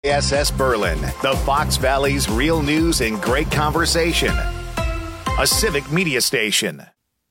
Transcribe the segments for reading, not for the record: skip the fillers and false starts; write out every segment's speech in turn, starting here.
WISS Berlin, the Fox Valley's real news and great conversation. A civic media station.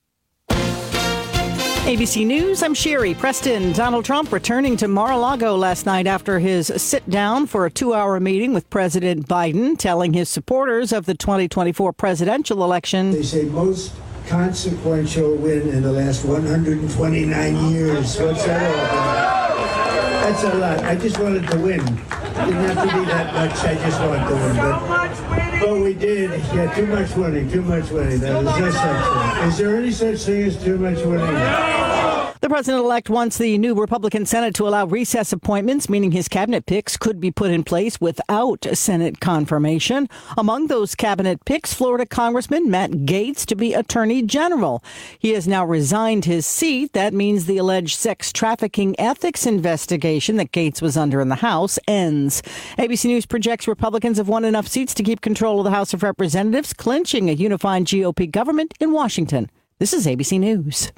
ABC News, I'm Sherry Preston. Donald Trump returning to Mar-a-Lago last night after his sit-down for a 2-hour meeting with President Biden, telling his supporters of the 2024 presidential election. They say most consequential win in the last 129 years. What's that all about? That's a lot. I just wanted to win. It didn't have to be that much. I just wanted to win. But we did. Yeah, too much winning. There's no such thing. Is there any such thing as too much winning? The president-elect wants the new Republican Senate to allow recess appointments, meaning his cabinet picks could be put in place without Senate confirmation. Among those cabinet picks, Florida Congressman Matt Gaetz to be Attorney General. He has now resigned his seat. That means the alleged sex trafficking ethics investigation that Gaetz was under in the House ends. ABC News projects Republicans have won enough seats to keep control of the House of Representatives, clinching a unified GOP government in Washington. This is ABC News.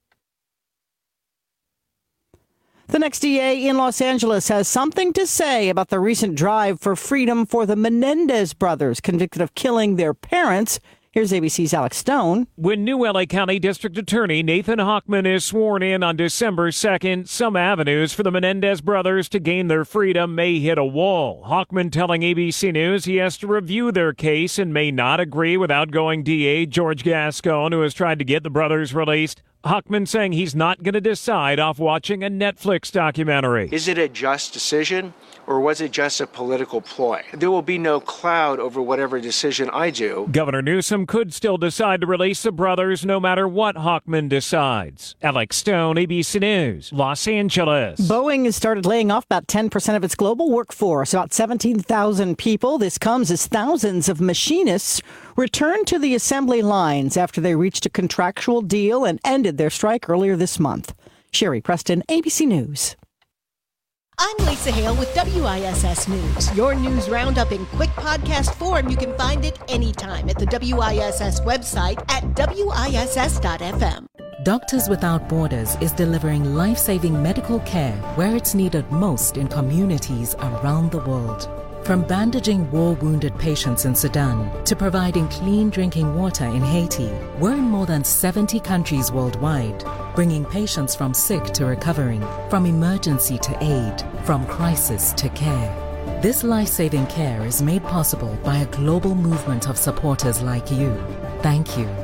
The next DA in Los Angeles has something to say about the recent drive for freedom for the Menendez brothers, convicted of killing their parents. Here's ABC's Alex Stone. When new LA County District Attorney Nathan Hochman is sworn in on December 2nd, some avenues for the Menendez brothers to gain their freedom may hit a wall. Hochman telling ABC News he has to review their case and may not agree with outgoing DA George Gascon, who has tried to get the brothers released. Hochman saying he's not going to decide off watching a Netflix documentary. Is it a just decision, or was it just a political ploy? There will be no cloud over whatever decision I do. Governor Newsom could still decide to release the brothers no matter what Hochman decides. Alex Stone, ABC News, Los Angeles. Boeing has started laying off about 10% of its global workforce, about 17,000 people. This comes as thousands of machinists returned to the assembly lines after they reached a contractual deal and ended their strike earlier this month. Sherry Preston, ABC News. I'm Lisa Hale with WISS News. Your news roundup in quick podcast form. You can find it anytime at the WISS website at WISS.FM. Doctors Without Borders is delivering life-saving medical care where it's needed most in communities around the world. From bandaging war-wounded patients in Sudan to providing clean drinking water in Haiti, we're in more than 70 countries worldwide, bringing patients from sick to recovering, from emergency to aid, from crisis to care. This life-saving care is made possible by a global movement of supporters like you. Thank you.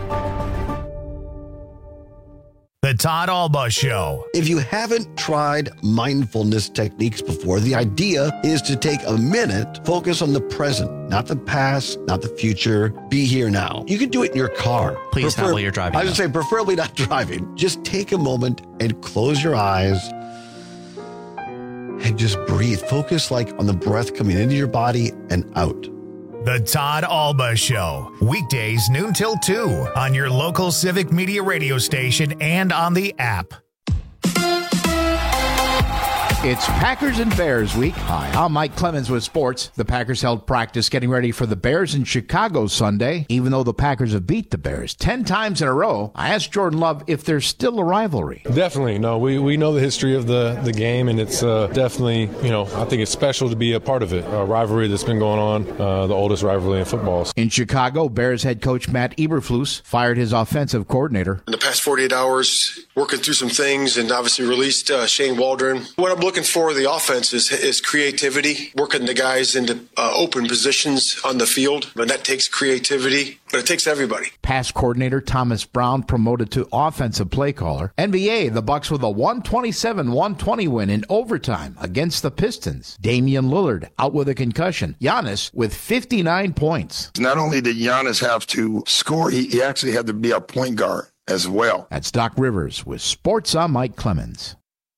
The Todd Alba Show. If you haven't tried mindfulness techniques before, the idea is to take a minute, focus on the present, not the past, not the future. Be here now. You can do it in your car. Please not while you're driving. I would say preferably not driving. Just take a moment and close your eyes and just breathe. Focus on the breath coming into your body and out. The Todd Alba Show. Weekdays noon till 2 on your local civic media radio station and on the app. It's Packers and Bears week. Hi, I'm Mike Clemens with sports. The Packers held practice getting ready for the Bears in Chicago Sunday. Even though the Packers have beat the Bears 10 times in a row, I asked Jordan Love if there's still a rivalry. Definitely. No, we know the history of the game, and it's definitely, I think it's special to be a part of it. A rivalry that's been going on, the oldest rivalry in football. In Chicago, Bears head coach Matt Eberflus fired his offensive coordinator. In the past 48 hours, working through some things and obviously released Shane Waldron. What I'm looking for the offense is creativity, working the guys into open positions on the field. And that takes creativity, but it takes everybody. Pass coordinator Thomas Brown promoted to offensive play caller. NBA, the Bucks with a 127-120 win in overtime against the Pistons. Damian Lillard out with a concussion. Giannis with 59 points. Not only did Giannis have to score, he actually had to be a point guard as well. That's Doc Rivers with Sports. I'm Mike Clemens.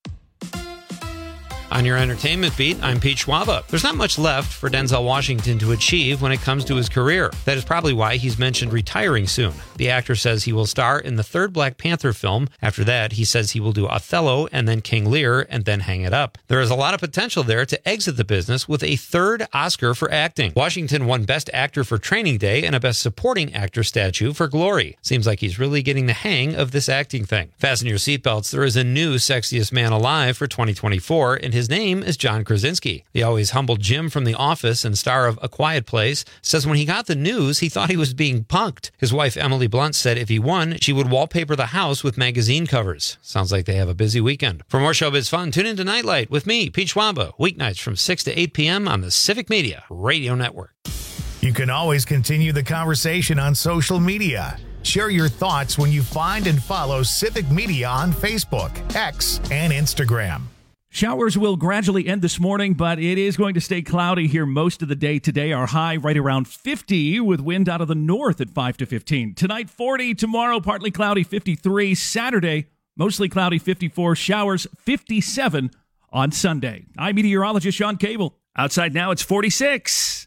On your entertainment beat, I'm Pete Schwaba. There's not much left for Denzel Washington to achieve when it comes to his career. That is probably why he's mentioned retiring soon. The actor says he will star in the third Black Panther film. After that, he says he will do Othello and then King Lear and then hang it up. There is a lot of potential there to exit the business with a third Oscar for acting. Washington won Best Actor for Training Day and a Best Supporting Actor statue for Glory. Seems like he's really getting the hang of this acting thing. Fasten your seatbelts. There is a new Sexiest Man Alive for 2024, and his his name is John Krasinski. The always humble Jim from The Office and star of A Quiet Place says when he got the news, he thought he was being punked. His wife, Emily Blunt, said if he won, she would wallpaper the house with magazine covers. Sounds like they have a busy weekend. For more showbiz fun, tune into Nightlight with me, Pete Schwaba, weeknights from 6 to 8 p.m. on the Civic Media Radio Network. You can always continue the conversation on social media. Share your thoughts when you find and follow Civic Media on Facebook, X, and Instagram. Showers will gradually end this morning, but it is going to stay cloudy here most of the day today. Our high right around 50 with wind out of the north at 5 to 15. Tonight, 40. Tomorrow, partly cloudy, 53. Saturday, mostly cloudy, 54. Showers, 57 on Sunday. I'm meteorologist Sean Cable. Outside now, it's 46.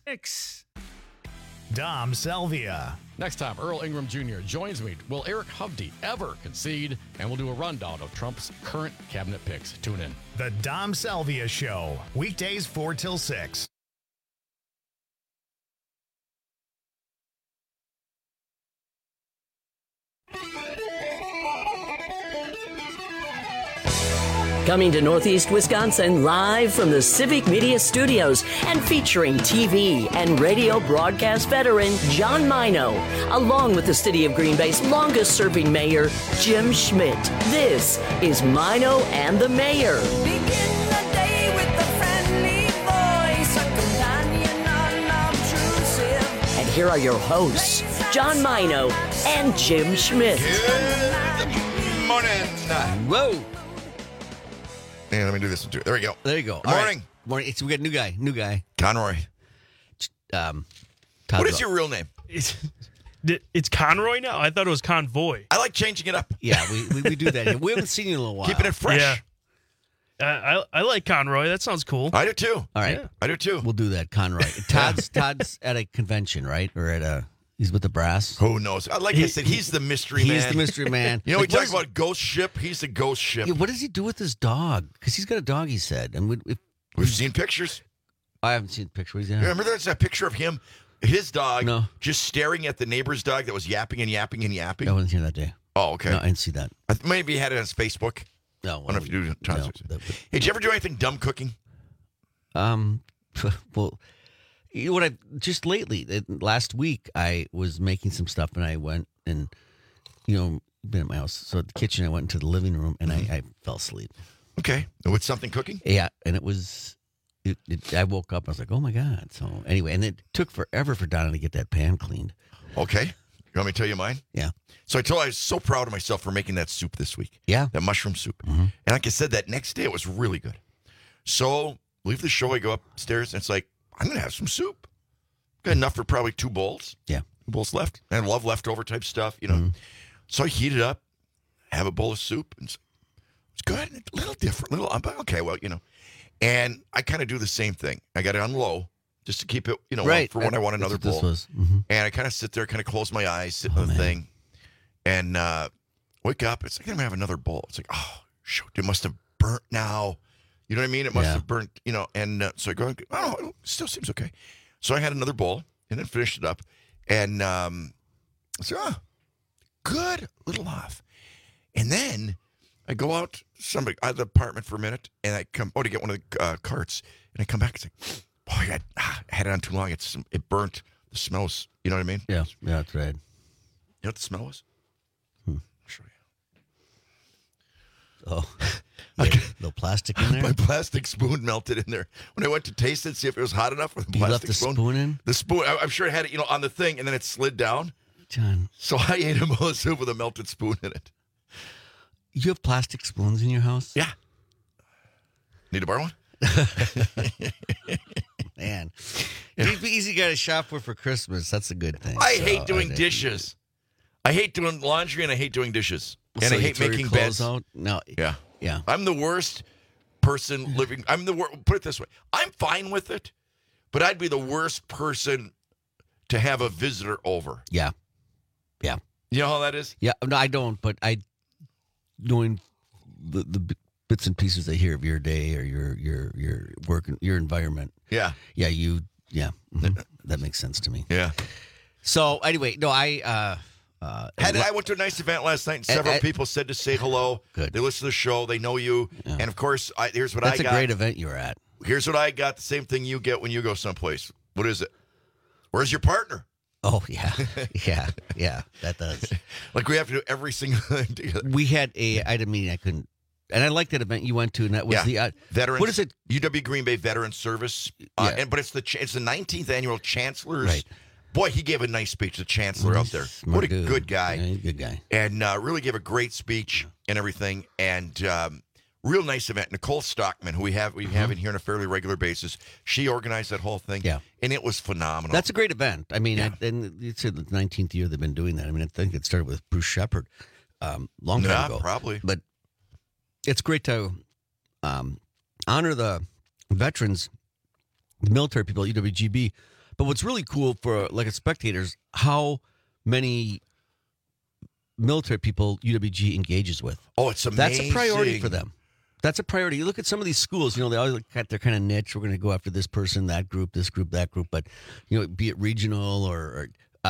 Dom Salvia. Next time, Earl Ingram Jr. joins me. Will Eric Hovde ever concede? And we'll do a rundown of Trump's current cabinet picks. Tune in. The Dom Salvia Show, weekdays 4 till 6. Coming to Northeast Wisconsin live from the Civic Media Studios and featuring TV and radio broadcast veteran John Mino, along with the City of Green Bay's longest-serving mayor, Jim Schmidt. This is Mino and the Mayor. And here are your hosts, John Mino and Jim Schmidt. Good morning. Whoa. Yeah, let me do this one too. There we go. There you go. Good morning. Right. Morning. We got a new guy. Conroy. What is your real name? It's Conroy now? I thought it was Convoy. I like changing it up. Yeah, we do that. We haven't seen you in a little while. Keeping it fresh. Yeah. I like Conroy. That sounds cool. I do too. All right. Yeah. I do too. We'll do that, Conroy. Todd's at a convention, right? Or he's with the brass. Who knows? Like I said, he's the mystery man. He's the mystery man. You know, we talk about ghost ship. He's the ghost ship. Yeah, what does he do with his dog? Because he's got a dog, he said. And we've seen pictures. I haven't seen the picture. Remember there's that picture of him, his dog, just staring at the neighbor's dog that was yapping and yapping and yapping? I wasn't here that day. Oh, okay. No, I didn't see that. Maybe he had it on his Facebook. No. I don't know if you do. Hey, did you ever do anything dumb cooking? Well, you know what? Just lately, last week, I was making some stuff, and I went and, been at my house. So at the kitchen, I went into the living room, and I fell asleep. Okay. With something cooking? Yeah, and it was. I woke up, I was like, oh my God. So anyway, and it took forever for Donna to get that pan cleaned. Okay. You want me to tell you mine? Yeah. So I was so proud of myself for making that soup this week. Yeah. That mushroom soup. Mm-hmm. And like I said, that next day it was really good. So leave the show, I go upstairs, and it's like, I'm going to have some soup. Got enough for probably 2 bowls. Yeah. 2 bowls left. And I love leftover type stuff, Mm-hmm. So I heat it up, have a bowl of soup. And it's good. A little different. Okay, well, And I kind of do the same thing. I got it on low just to keep it, right. for when I want another bowl. Mm-hmm. And I kind of sit there, kind of close my eyes, sit on the thing, and wake up. It's like I'm going to have another bowl. It's like, oh, shoot, it must have burnt now. You know what I mean? It must have burnt, and so I go, oh, it still seems okay. So I had another bowl and then finished it up. And I said, good, a little off. And then I go out to the apartment for a minute, and I come to get one of the carts, and I come back and say, boy, I had it on too long. It burnt. The smell was, you know what I mean? Yeah, that's right. You know what the smell was? I'll show you. Oh, little plastic in there? My plastic spoon melted in there. When I went to taste it, see if it was hot enough with the plastic you left the spoon in? The spoon, I'm sure it had it, on the thing, and then it slid down. John. So I ate a bowl of soup with a melted spoon in it. You have plastic spoons in your house? Yeah. Need to borrow one? Man. You'd be easy guy to shop for Christmas. That's a good thing. I hate doing dishes. I hate doing laundry, and I hate doing dishes. And I hate making beds. Out? No. Yeah. I'm the worst person living. Put it this way. I'm fine with it, but I'd be the worst person to have a visitor over. Yeah. You know how that is? Yeah. No, I don't, but knowing the bits and pieces I hear of your day or your work, your environment. Yeah. Yeah. Mm-hmm. That makes sense to me. Yeah. So anyway, no, I I went to a nice event last night, and several people said to say hello. Good. They listen to the show. They know you. Yeah. And, of course, here's what I got. That's a great event you were at. Here's what I got, the same thing you get when you go someplace. What is it? Where's your partner? Oh, yeah. Yeah, that does. Like we have to do every single thing together. We had I had a meeting I couldn't. And I like that event you went to, and that was the Veterans. What is it? UW Green Bay Veteran Service. But it's the 19th annual Chancellor's. Right. Boy, he gave a nice speech, the Chancellor out there. Smart What a dude. good guy. Yeah, good guy. And really gave a great speech and everything. And real nice event. Nicole Stockman, who we have in here on a fairly regular basis, she organized that whole thing. Yeah. And it was phenomenal. That's a great event. I mean, and it's the 19th year they've been doing that. I mean, I think it started with Bruce Shepard long time ago. Probably. But it's great to honor the veterans, the military people at UWGB. But what's really cool for like spectators, how many military people UWG engages with. Oh, it's amazing. That's a priority for them. That's a priority. You look at some of these schools, they always got their kind of niche. We're going to go after this person, that group, this group, that group. But, be it regional or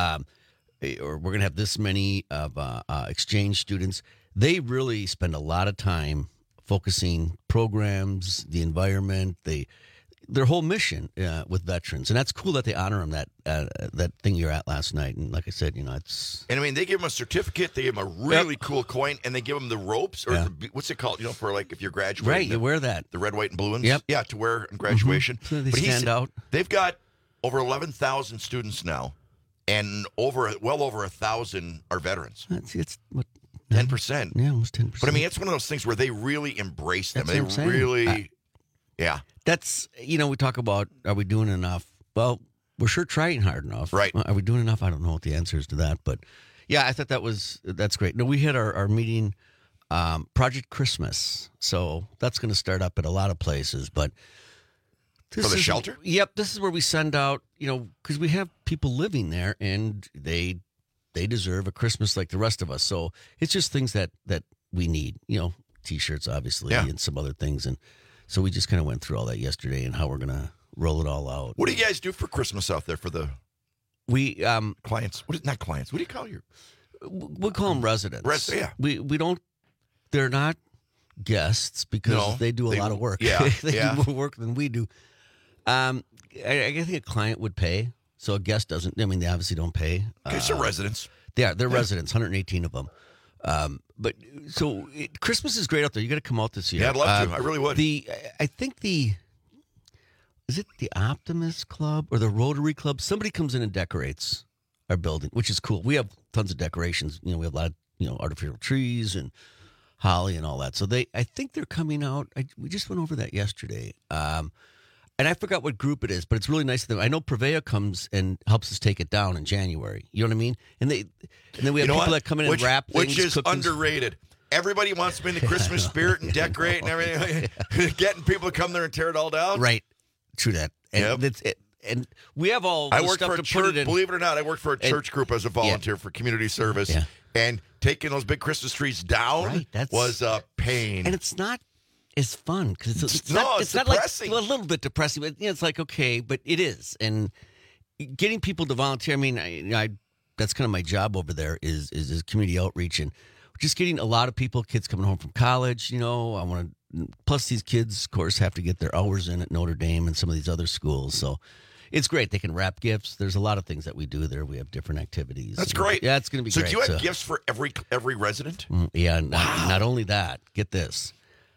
we're going to have this many of exchange students. They really spend a lot of time focusing programs, the environment, their whole mission with veterans, and that's cool that they honor them. That thing you're at last night, and like I said, it's. And I mean, they give them a certificate, they give them a really cool coin, and they give them the ropes or what's it called? For like if you're graduating, right? You wear that, the red, white, and blue ones. Yep. Yeah, to wear in graduation. So they stand out. They've got over 11,000 students now, and well over 1,000 are veterans. It's what. 10%. Yeah, almost 10%. But I mean, it's one of those things where they really embrace them. That's what I'm saying. Really, yeah. That's, we talk about, are we doing enough? Well, we're sure trying hard enough. Right. Are we doing enough? I don't know what the answer is to that. But yeah, I thought that's great. No, we had our meeting, Project Christmas. So that's going to start up at a lot of places. But for the shelter? Yep. This is where we send out, because we have people living there and they deserve a Christmas like the rest of us. So it's just things that we need, T-shirts, obviously, and some other things. And so we just kind of went through all that yesterday and how we're going to roll it all out. What do you guys do for Christmas out there for the clients? Not clients. What do you call your? We call them residents. Yeah. We don't. They're not guests because they do a lot of work. Yeah. They do more work than we do. I think a client would pay. So a guest doesn't. I mean, they obviously don't pay. Okay, so residents. They're residents. 118 of them. But so Christmas is great out there. You got to come out this year. Yeah, I'd love to. I really would. I think is it the Optimist Club or the Rotary Club? Somebody comes in and decorates our building, which is cool. We have tons of decorations. We have a lot of artificial trees and holly and all that. So I think they're coming out. We just went over that yesterday. And I forgot what group it is, but it's really nice of them. I know Prevea comes and helps us take it down in January. You know what I mean? And then we have people that come in and wrap things. Which is underrated. Everybody wants to be in the Christmas spirit and decorate and everything. Getting people to come there and tear it all down. Right. True that. And and we have all the stuff to put it in. Believe it or not, I worked for a church group as a volunteer for community service. Yeah. And taking those big Christmas trees down was a pain. And it's not is fun because it's not like a little bit depressing, but it's like okay, but it is. And getting people to volunteer. I mean, I that's kind of my job over there is community outreach and just getting a lot of people, kids coming home from college. I want to. Plus, these kids, of course, have to get their hours in at Notre Dame and some of these other schools. So it's great. They can wrap gifts. There's a lot of things that we do there. We have different activities. That's great. Yeah, it's going to be great. So do you have gifts for every resident? Yeah. Not only that. Get this.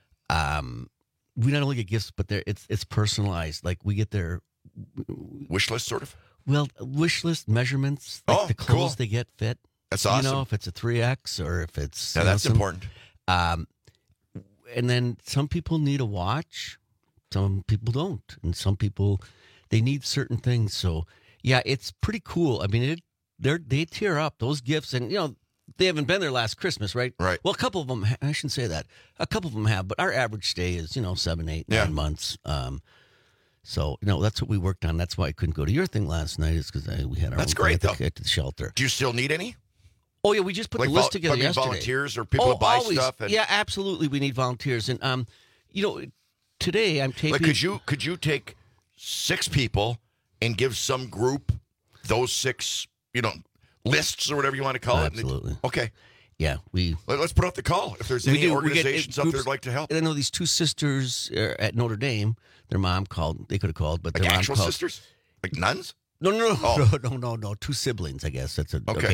We not only get gifts, but it's personalized. Like we get their wish list, sort of. Well, wish list measurements, like the clothes they get fit. That's awesome. If it's a 3X or if it's that's important. And then some people need a watch, some people don't, and some people they need certain things. So yeah, it's pretty cool. I mean, they tear up those gifts, and they haven't been there last Christmas, right? Right. Well, a couple of them, I shouldn't say that. A couple of them have, but our average stay is, 7, 8, 9 months. So, that's what we worked on. That's why I couldn't go to your thing last night is because we had our own great, thing at the shelter. Do you still need any? Oh, yeah, we just put the list together yesterday. Volunteers or people to buy always. stuff? Yeah, absolutely, we need volunteers. And, today I'm taking... Could you take 6 people and give some group those 6, lists or whatever you want to call it. Absolutely. Okay. Yeah, let's put out the call if there's any organizations out there that'd like to help. I know these two sisters at Notre Dame. Their mom called. They could have called, but like their mom actual called. sisters, like nuns. No, Oh. no. Two siblings, I guess. That's okay.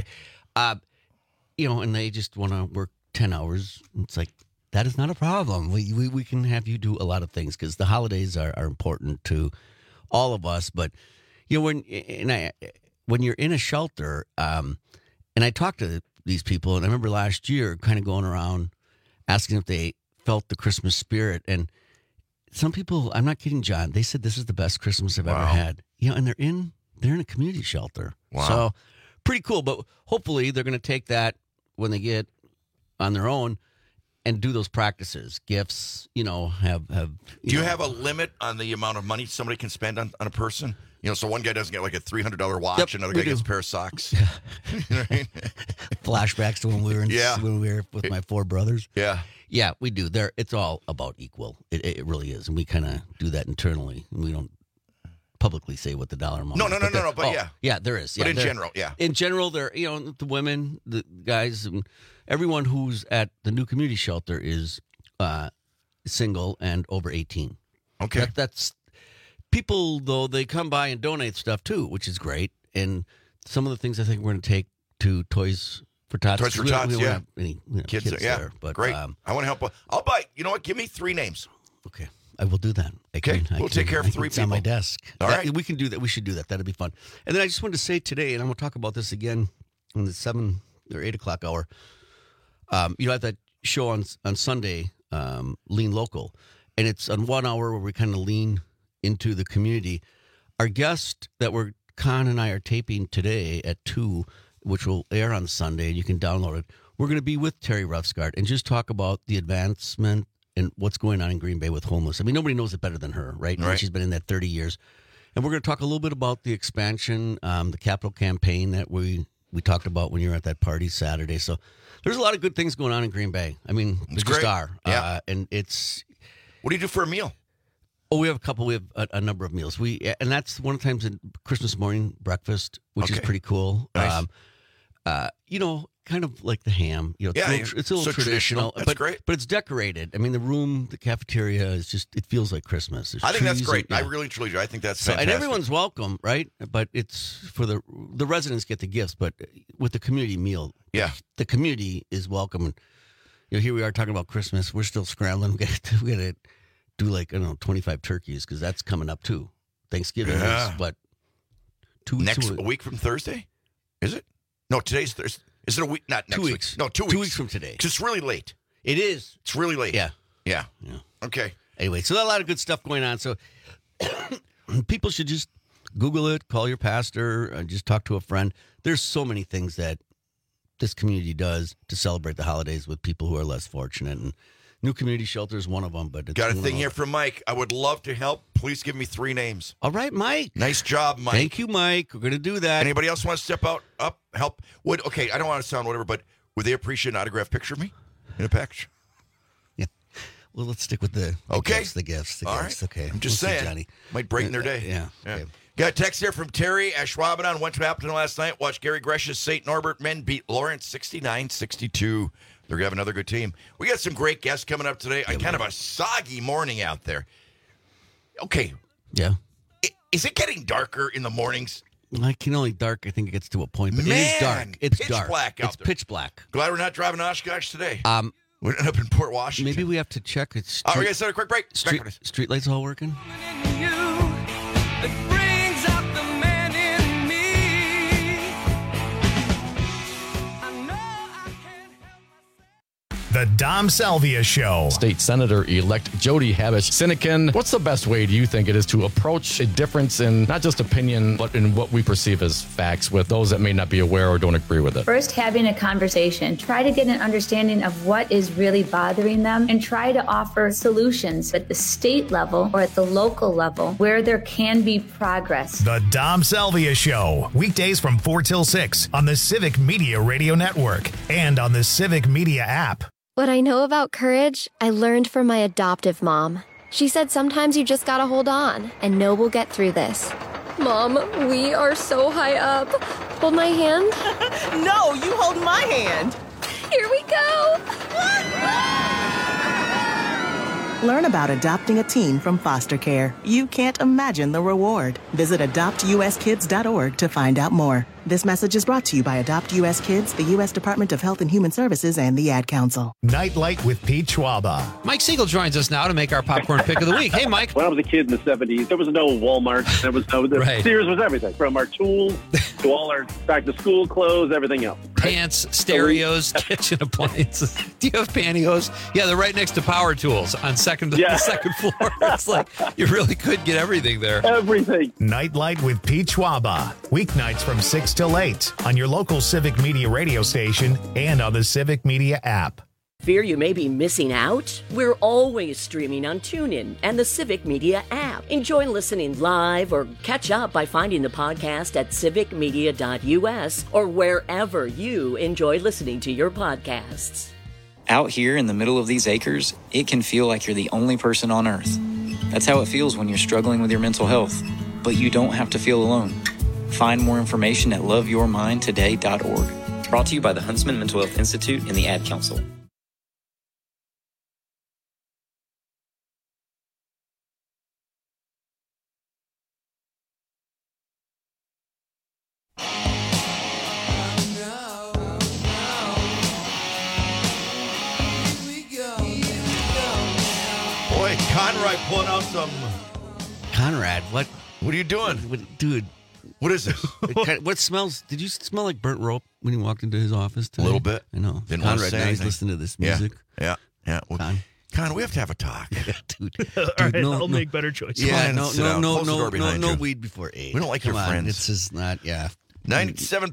And they just want to work 10 hours. It's like that is not a problem. We can have you do a lot of things because the holidays are important to all of us. But when you're in a shelter, and I talked to these people, and I remember last year kind of going around asking if they felt the Christmas spirit. And some people, I'm not kidding, John, they said this is the best Christmas I've ever had. And they're in a community shelter. Wow. So pretty cool. But hopefully they're going to take that when they get on their own and do those practices. Gifts, have. Do you have a limit on the amount of money somebody can spend on a person? So one guy doesn't get like a $300 watch, another guy gets a pair of socks. You know what I mean? Flashbacks to when we were with my four brothers. Yeah, we do. It's all about equal. It really is, and we kind of do that internally. We don't publicly say what the dollar amount. No. is. But yeah, there is. But Yeah, in general, yeah. In general, there. The women, the guys, and everyone who's at the new community shelter is single and over 18. Okay, that's. People, though, they come by and donate stuff, too, which is great. And some of the things I think we're going to take to Toys for Tots. Toys for Tots, we don't have any kids there. But, great. I want to help. I'll buy. You know what? Give me 3 names. Okay. I will do that. We'll take care of 3 people. It's on my desk. All right. We can do that. We should do that. That'd be fun. And then I just wanted to say today, and I'm going to talk about this again in the 7 or 8 o'clock hour. I have that show on Sunday, Lean Local. And it's on 1 hour where we kind of lean into the community. Our guest that Con and I are taping today at 2, which will air on Sunday, and you can download it. We're going to be with Terry Roughsgart and just talk about the advancement and what's going on in Green Bay with homeless. I mean, nobody knows it better than her, right? Right. She's been in that 30 years. And we're going to talk a little bit about the expansion, the capital campaign that we talked about when you were at that party Saturday. So there's a lot of good things going on in Green Bay. I mean, It's there just great. are. Yeah. And it's... What do you do for a meal? Oh, we have a couple. We have a number of meals. And that's one of the times in Christmas morning breakfast, which is pretty cool. Nice. Kind of like the ham. It's a little traditional. That's but, great. But it's decorated. I mean, the room, the cafeteria is just, it feels like Christmas. There's I think that's trees great. and- I really, truly do. I think that's So, fantastic. and everyone's welcome, right? But it's for the residents get the gifts, but with the community meal, the community is welcome. And here we are talking about Christmas. We're still scrambling. We got to do 25 turkeys because that's coming up too. Thanksgiving is, but 2 weeks Next away. week from Thursday? Is it? No, today's Thursday. Is it a week? Not next 2 weeks. week. No, 2 weeks. 2 weeks from today. 'Cause it's really late. It is. It's really late. Yeah. Okay. Anyway, so a lot of good stuff going on. So people should just Google it, call your pastor, just talk to a friend. There's so many things that this community does to celebrate the holidays with people who are less fortunate. And new community shelter is one of them. But it's Got a one thing of here from Mike. I would love to help. Please give me 3 names. All right, Mike. Nice job, Mike. Thank you, Mike. We're going to do that. Anybody else want to step out, up, help? Okay, I don't want to sound whatever, but would they appreciate an autographed picture of me in a package? Yeah. Well, let's stick with the gifts. All right. Okay. I'm just We'll see, saying. Johnny. Might brighten their day. Yeah. Okay. Got a text here from Terry Ashwaubenon. Went to Appleton last night. Watched Gary Gresh's St. Norbert men beat Lawrence 69-62. They're going to have another good team. We got some great guests coming up today. Kind of a soggy morning out there. Okay. Yeah. Is it getting darker in the mornings? I think it gets to a point, but Man, it is dark. It's pitch dark. black out It's there. pitch black. Glad we're not driving to Oshkosh today. We ended up in Port Washington. Maybe we have to check. It's we're going to set a quick break. Street lights all working? The Dom Salvia Show. State Senator-elect Jody Habush-Sinekin. What's the best way, do you think, it is to approach a difference in not just opinion, but in what we perceive as facts with those that may not be aware or don't agree with it? First, having a conversation. Try to get an understanding of what is really bothering them and try to offer solutions at the state level or at the local level where there can be progress. The Dom Salvia Show. Weekdays from 4 till 6 on the Civic Media Radio Network and on the Civic Media app. What I know about courage, I learned from my adoptive mom. She said sometimes you just gotta hold on and know we'll get through this. Mom, we are so high up. hold my hand? No, you hold my hand. Here we go. Learn about adopting a teen from foster care. You can't imagine the reward. Visit adoptuskids.org to find out more. This message is brought to you by Adopt U.S. Kids, the U.S. Department of Health and Human Services, and the Ad Council. Nightlight with Pete Schwaba. Mike Siegel joins us now to make our popcorn pick of the week. Hey, Mike. When I was a kid in the 70s, there was no Walmart. There was no... Right. Sears was everything, from our tools to all our back-to-school clothes, everything else. Pants, stereos, kitchen appliances. Do you have pantyhose? Yeah, they're right next to power tools on the second floor. It's like you really could get everything there. Everything. Nightlight with Pete Schwaba. Weeknights from 6 till 8 on your local Civic Media radio station and on the Civic Media app. Fear you may be missing out? We're always streaming on TuneIn and the Civic Media app. Enjoy listening live or catch up by finding the podcast at civicmedia.us or wherever you enjoy listening to your podcasts. Out here in the middle of these acres, it can feel like you're the only person on Earth. That's how it feels when you're struggling with your mental health. But you don't have to feel alone. Find more information at loveyourmindtoday.org. Brought to you by the Huntsman Mental Health Institute and the Ad Council. Boy, Conrad pulling out some... Conrad, what? What are you doing? Dude. What is this? What smells? Did you smell like burnt rope when you walked into his office today? A little bit. I know. Didn't want to Conrad, say now he's anything. listening to this music. Yeah. Well, Con, we have to have a talk. Yeah, dude. All right, I'll make better choices. Yeah, no no weed before 8. We don't like Come your on, friends. It's just not, 97.9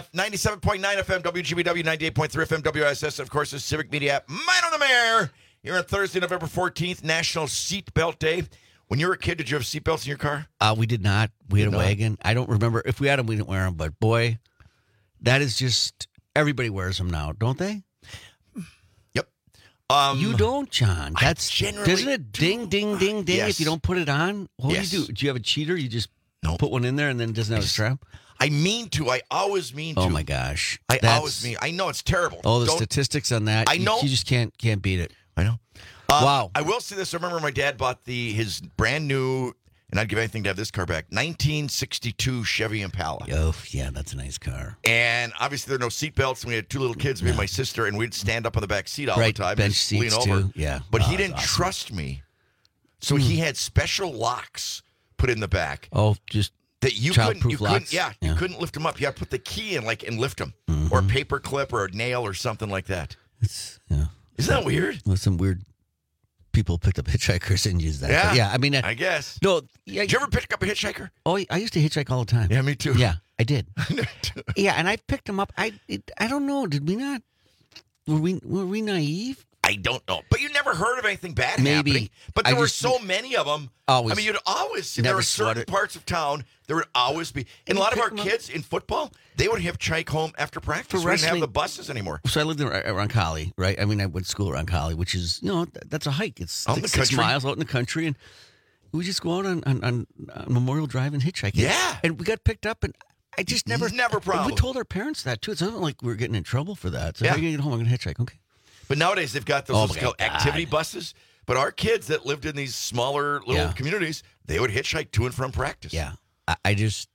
FM, WGBW, 98.3 FM, WISS, of course, the Civic Media app. Mine on the Mayor. Here on Thursday, November 14th, National Seatbelt Day. When you were a kid, did you have seatbelts in your car? We did not. We had a wagon. I don't remember. If we had them, we didn't wear them. But, boy, that is just, everybody wears them now, don't they? Yep. You don't, John. That's generally doesn't it ding, ding, ding, ding Yes. if you don't put it on? What Yes. do you do? Do you have a cheater? You just put one in there and then it doesn't have a strap? I mean to. I always mean to. Oh, my gosh. I always mean. I know it's terrible. Oh, the statistics on that. I know. You just can't beat it. I know. Wow. I will say this. I remember my dad bought his brand new, and I'd give anything to have this car back, 1962 Chevy Impala. Oh, yeah, that's a nice car. And obviously there are no seatbelts, and we had two little kids, me and my sister, and we'd stand up on the back seat all the time. Bench and just lean seats, over. too. Yeah. But he that's didn't awesome. trust me. So he had special locks put in the back. Oh, just that you childproof couldn't, locks? you couldn't lift them up. You had to put the key in, and lift them, or a paper clip, or a nail, or something like that. Isn't that weird? Well, some weird people picked up hitchhikers and used that. Yeah, But yeah. I mean, I guess. No, did you ever pick up a hitchhiker? Oh, I used to hitchhike all the time. Yeah, me too. Yeah, I did. Yeah, and I picked them up. I don't know. Did we not? Were we naive? I don't know. But you never heard of anything bad Maybe. happening. But there were so many of them. Always. I mean, you'd always see there Never were certain sweat it. parts of town there would always be. And a lot of our kids in football, they would hitchhike home after practice. For We didn't have wrestling- the buses anymore. So I lived around Collie, right? I mean, I went to school around Collie, which is, that's a hike. It's Out in the 6 country? miles out in the country. And we just go out on Memorial Drive and hitchhike. Yeah. And we got picked up, and I just never Never problem. We told our parents that, too. It's not like we were getting in trouble for that. So Yeah. how are you going to get home? I'm going to hitchhike. Okay. But nowadays they've got those Oh, what's my called God. activity buses. But our kids that lived in these smaller little communities, they would hitchhike to and from practice. Yeah. I just,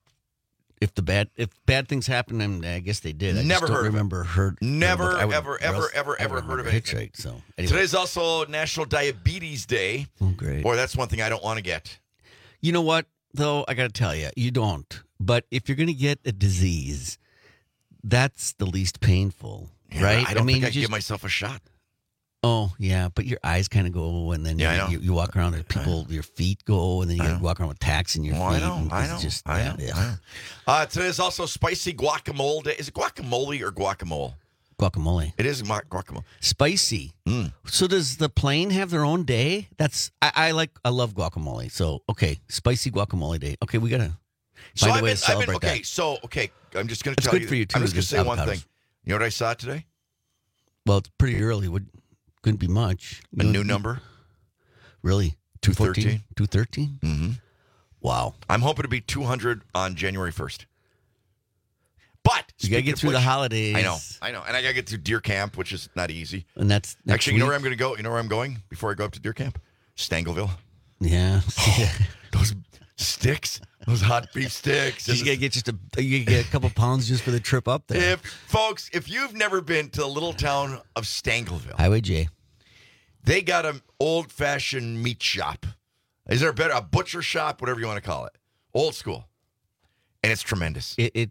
if bad things happen, and I guess they did. I Never just don't heard of it. remember heard. Never, I would- ever heard of it. Hitchhike. So anyway. Today's also National Diabetes Day. Oh, great. Boy, that's one thing I don't want to get. You know what, though? I got to tell you, you don't. But if you're going to get a disease, that's the least painful, Yeah, right? I don't think I you can give myself a shot. Oh, yeah, but your eyes kind of go, and then Yeah, I know. you walk around and people, your feet go, and then you walk around with tacks in your Oh, feet. I know. and I it's know. Just, I yeah, know. yeah. I know. Today is also Spicy Guacamole Day. Is it guacamole or guacamole? Guacamole. It is guacamole. Spicy. So does the plane have their own day? That's I love guacamole. So okay, spicy guacamole day. Okay, we gotta find a way to celebrate that. I'm just gonna It's tell good you. for you, too, I'm just gonna with say one avocados. thing. You know what I saw today? Well, it's pretty early. Couldn't be much. A new number. Really? 213. 213? Mm-hmm. Wow. I'm hoping to be 200 on January 1st. But you got to get through the holidays. I know. And I got to get through deer camp, which is not easy. And that's actually, you know where I'm going to go? You know where I'm going before I go up to deer camp? Stangleville. Yeah. Those sticks, those hot beef sticks. You got to get you get a couple pounds just for the trip up there. Folks, if you've never been to the little town of Stangleville, Highway J, they got an old-fashioned meat shop. Is there a butcher shop, whatever you want to call it? Old school. And it's tremendous. It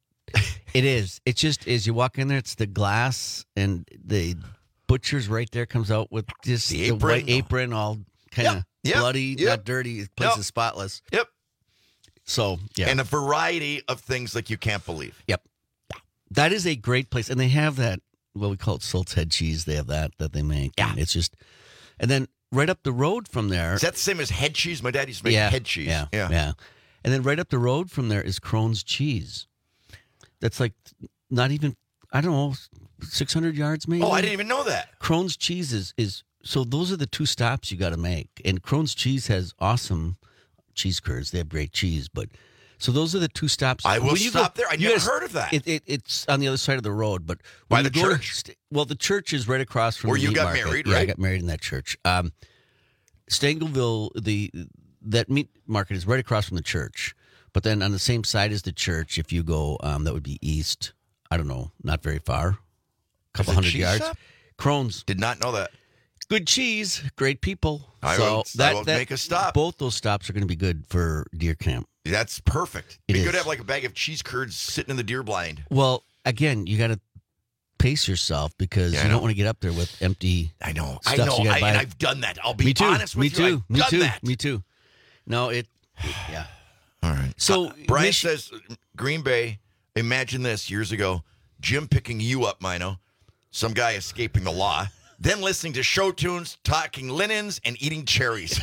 is. It just is. You walk in there, it's the glass, and the butcher's right there comes out with just the white apron, all kind of bloody, not dirty. The place is spotless. Yep. So, yeah. And a variety of things like you can't believe. Yep. That is a great place. And they have that, what we call it, Sult's Head cheese. They have that they make. Yeah. And it's just, and then right up the road from there. Is that the same as head cheese? My dad used to make head cheese. Yeah. And then right up the road from there is Crohn's cheese. That's like not even, I don't know, 600 yards maybe? Oh, I didn't even know that. Crohn's cheese is so those are the two stops you got to make. And Crohn's cheese has awesome cheese curds. They have great cheese, but so those are the two stops. I will stop there. I never heard of that. It's on the other side of the road, but by the church. Well, the church is right across from where the you meat got market. married, right? right? I got married in that church. Stangleville, that meat market is right across from the church. But then on the same side as the church, if you go, that would be east. I don't know, not very far, a couple hundred yards. Shop? Crohn's. Did not know that. Good cheese, great people. I will make a stop. Both those stops are going to be good for deer camp. That's perfect. It It'd be is. good to have like a bag of cheese curds sitting in the deer blind. Well, again, you got to pace yourself because you don't want to get up there with empty. I know. Stuff I know. you gotta buy. And I've done that. I'll be honest with you. I've done that. Me too. No, yeah. All right. So Brian says, Green Bay, imagine this years ago, Jim picking you up, Mino, some guy escaping the law, then listening to show tunes, talking linens, and eating cherries.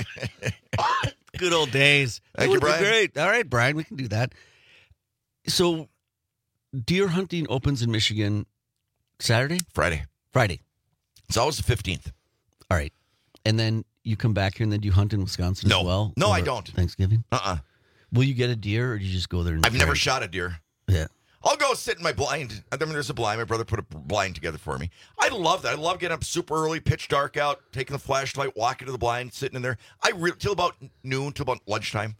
Good old days. Thank you, Brian. Great. All right, Brian, we can do that. So deer hunting opens in Michigan Saturday? Friday. It's always the 15th. All right. And then you come back here and then do you hunt in Wisconsin as well? No, I don't. Thanksgiving? Uh-uh. Will you get a deer or do you just go there? I've never shot a deer. Yeah. I'll go sit in my blind. I mean, there's a blind. My brother put a blind together for me. I love that. I love getting up super early, pitch dark out, taking the flashlight, walking to the blind, sitting in there. Till about noon, till about lunchtime.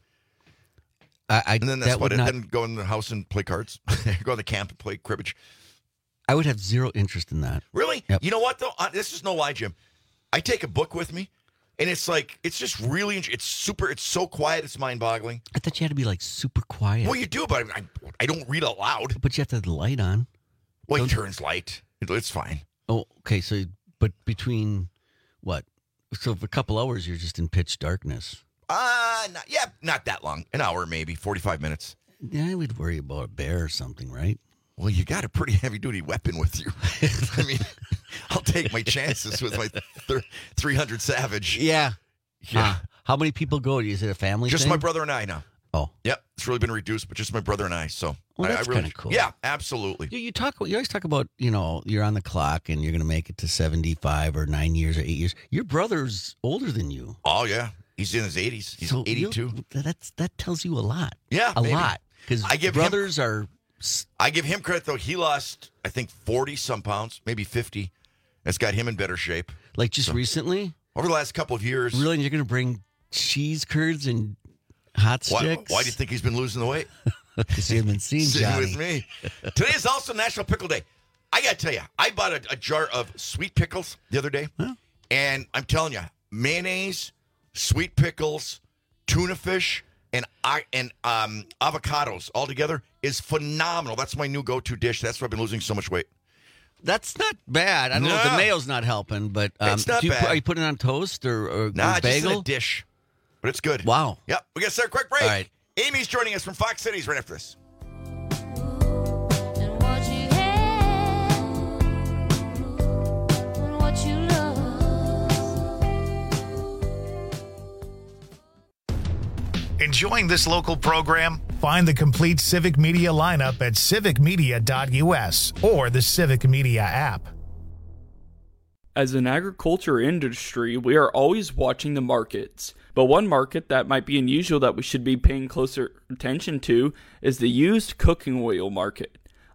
And then that's about it. Then go in the house and play cards. Go to the camp and play cribbage. I would have zero interest in that. Really? Yep. You know what, though? This is no lie, Jim. I take a book with me, and it's like, it's just really, it's so quiet, it's mind-boggling. I thought you had to be like super quiet. Well, you do, but I don't read out loud. But you have to have the light on. Well, he turns light. It's fine. Oh, okay. So, but between what? So for a couple hours, you're just in pitch darkness. Not that long. An hour, maybe 45 minutes. Yeah, I would worry about a bear or something, right? Well, you got a pretty heavy-duty weapon with you. I mean, I'll take my chances with my 300 Savage. Yeah. How many people go? Is it a family Just thing? my brother and I now. Oh. Yep. It's really been reduced, but just my brother and I. So that's kind of cool. Yeah, absolutely. You always talk about, you're on the clock and you're going to make it to 75 or 9 years or 8 years. Your brother's older than you. Oh, yeah. He's in his 80s. He's 82. That tells you a lot. Yeah, a lot. Because brothers are... I give him credit, though. He lost, I think, 40-some pounds, maybe 50. That's got him in better shape. Like just recently? Over the last couple of years. Really? And you're going to bring cheese curds and hot sticks? Why do you think he's been losing the weight? Because you haven't been seeing Johnny. with me. Today is also National Pickle Day. I got to tell you, I bought a jar of sweet pickles the other day. Huh? And I'm telling you, mayonnaise, sweet pickles, tuna fish, and avocados all together is phenomenal. That's my new go-to dish. That's why I've been losing so much weight. That's not bad. I don't know if the mayo's not helping, but it's not bad. Are you putting it on toast or just bagel? in a dish. But it's good. Wow. Yep. We got to start a quick break. All right. Amy's joining us from Fox Cities right after this. Enjoying this local program? Find the complete Civic Media lineup at civicmedia.us or the Civic Media app. As an agriculture industry, we are always watching the markets. But one market that might be unusual that we should be paying closer attention to is the used cooking oil market.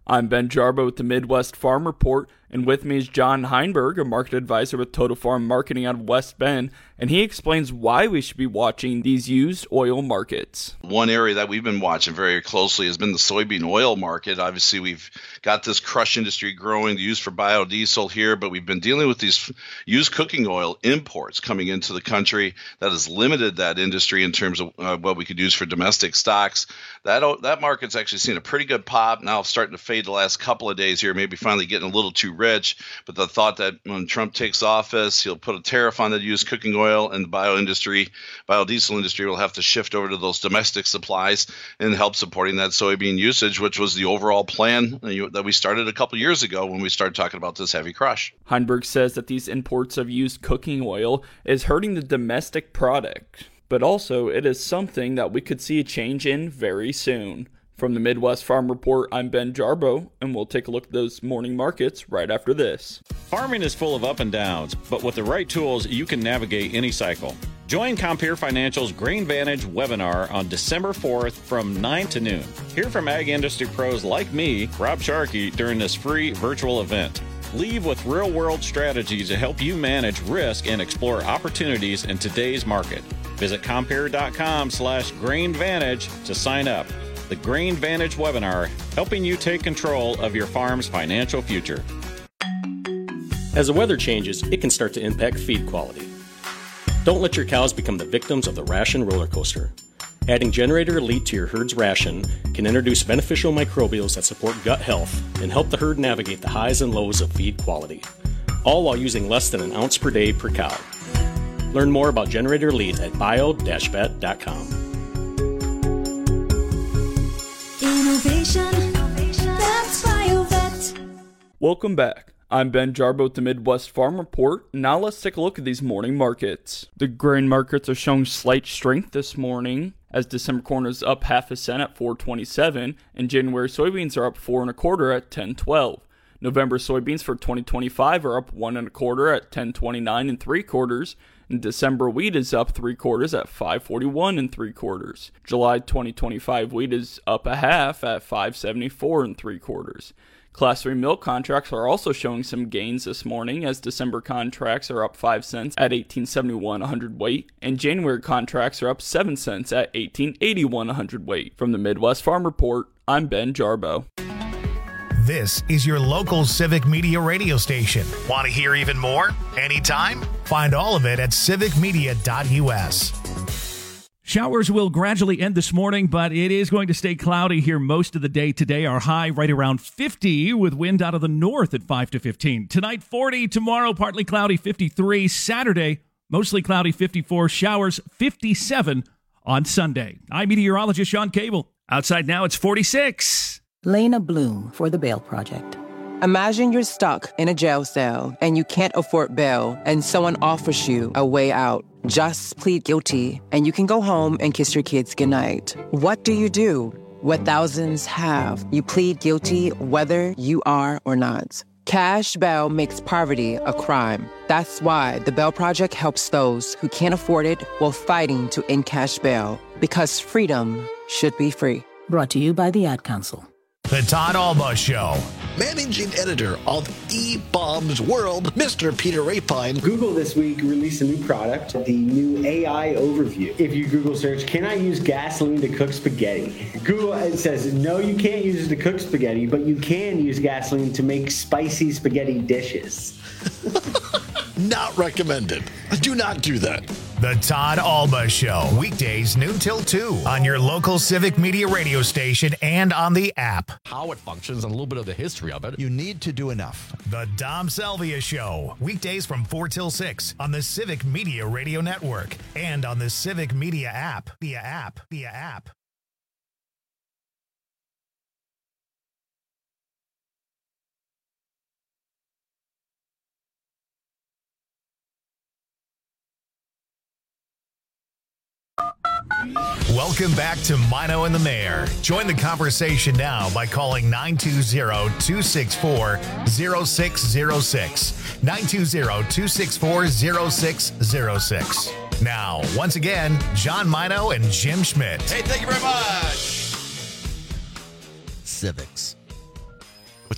I'm Ben Jarbo with the Midwest Farm Report, and with me is John Heinberg, a market advisor with Total Farm Marketing out of West Bend, and he explains why we should be watching these used oil markets. One area that we've been watching very closely has been the soybean oil market. Obviously, we've got this crush industry growing, the use for biodiesel here, but we've been dealing with these used cooking oil imports coming into the country that has limited that industry in terms of what we could use for domestic stocks. That market's actually seen a pretty good pop, now starting to fade the last couple of days here, maybe finally getting a little too rich. But the thought that when Trump takes office, he'll put a tariff on the used cooking oil, and the biodiesel industry will have to shift over to those domestic supplies and help supporting that soybean usage, which was the overall plan that we started a couple years ago when we started talking about this heavy crush. Heinberg says that these imports of used cooking oil is hurting the domestic product, but also it is something that we could see a change in very soon. From the Midwest Farm Report, I'm Ben Jarbo, and we'll take a look at those morning markets right after this. Farming is full of up and downs, but with the right tools, you can navigate any cycle. Join Compeer Financial's GrainVantage webinar on December 4th from 9 to noon. Hear from ag industry pros like me, Rob Sharkey, during this free virtual event. Leave with real-world strategies to help you manage risk and explore opportunities in today's market. Visit Compeer.com/GrainVantage to sign up. The GrainVantage webinar, helping you take control of your farm's financial future. As the weather changes, it can start to impact feed quality. Don't let your cows become the victims of the ration roller coaster. Adding Generator Elite to your herd's ration can introduce beneficial microbials that support gut health and help the herd navigate the highs and lows of feed quality, all while using less than an ounce per day per cow. Learn more about Generator Elite at bio-vet.com. Innovation, that's BioVet. Welcome back. I'm Ben Jarbo with the Midwest Farm Report. Now let's take a look at these morning markets. The grain markets are showing slight strength this morning, as December corn is up half a cent at $4.27, and January soybeans are up 4 1/4 at $10.12. November soybeans for 2025 are up 1 1/4 at $10.29 3/4. And December wheat is up 3/4 at $5.41 3/4. July 2025 wheat is up a half at $5.74 3/4. Class 3 milk contracts are also showing some gains this morning, as December contracts are up 5 cents at $18.71 a hundredweight, and January contracts are up 7 cents at $18.81 a hundredweight. From the Midwest Farm Report, I'm Ben Jarbo. This is your local Civic Media radio station. Want to hear even more? Anytime? Find all of it at civicmedia.us. Showers will gradually end this morning, but it is going to stay cloudy here most of the day today. Our high right around 50 with wind out of the north at 5 to 15. Tonight, 40. Tomorrow, partly cloudy, 53. Saturday, mostly cloudy, 54. Showers, 57 on Sunday. I'm meteorologist Sean Cable. Outside now, it's 46. Lena Bloom for the Bail Project. Imagine you're stuck in a jail cell and you can't afford bail and someone offers you a way out. Just plead guilty and you can go home and kiss your kids goodnight. What do you do? What thousands have. You plead guilty whether you are or not. Cash bail makes poverty a crime. That's why the Bail Project helps those who can't afford it while fighting to end cash bail. Because freedom should be free. Brought to you by the Ad Council. The Todd Alba Show. Managing editor of eBaum's World, Mr. Peter Rapine. Google this week released a new product, the new AI Overview. If you Google search, can I use gasoline to cook spaghetti? Google it says, no, you can't use it to cook spaghetti, but you can use gasoline to make spicy spaghetti dishes. Not recommended. Do not do that. The Todd Alba Show, weekdays noon till 2 on your local Civic Media radio station and on the app. How it functions and a little bit of the history of it. You need to do enough. The Dom Salvia Show, weekdays from 4 till 6 on the Civic Media Radio Network and on the Civic Media app. Via app. Welcome back to Mino and the Mayor. Join the conversation now by calling 920-264-0606. 920-264-0606. Now, once again, John Mino and Jim Schmidt. Hey, thank you very much. Civics.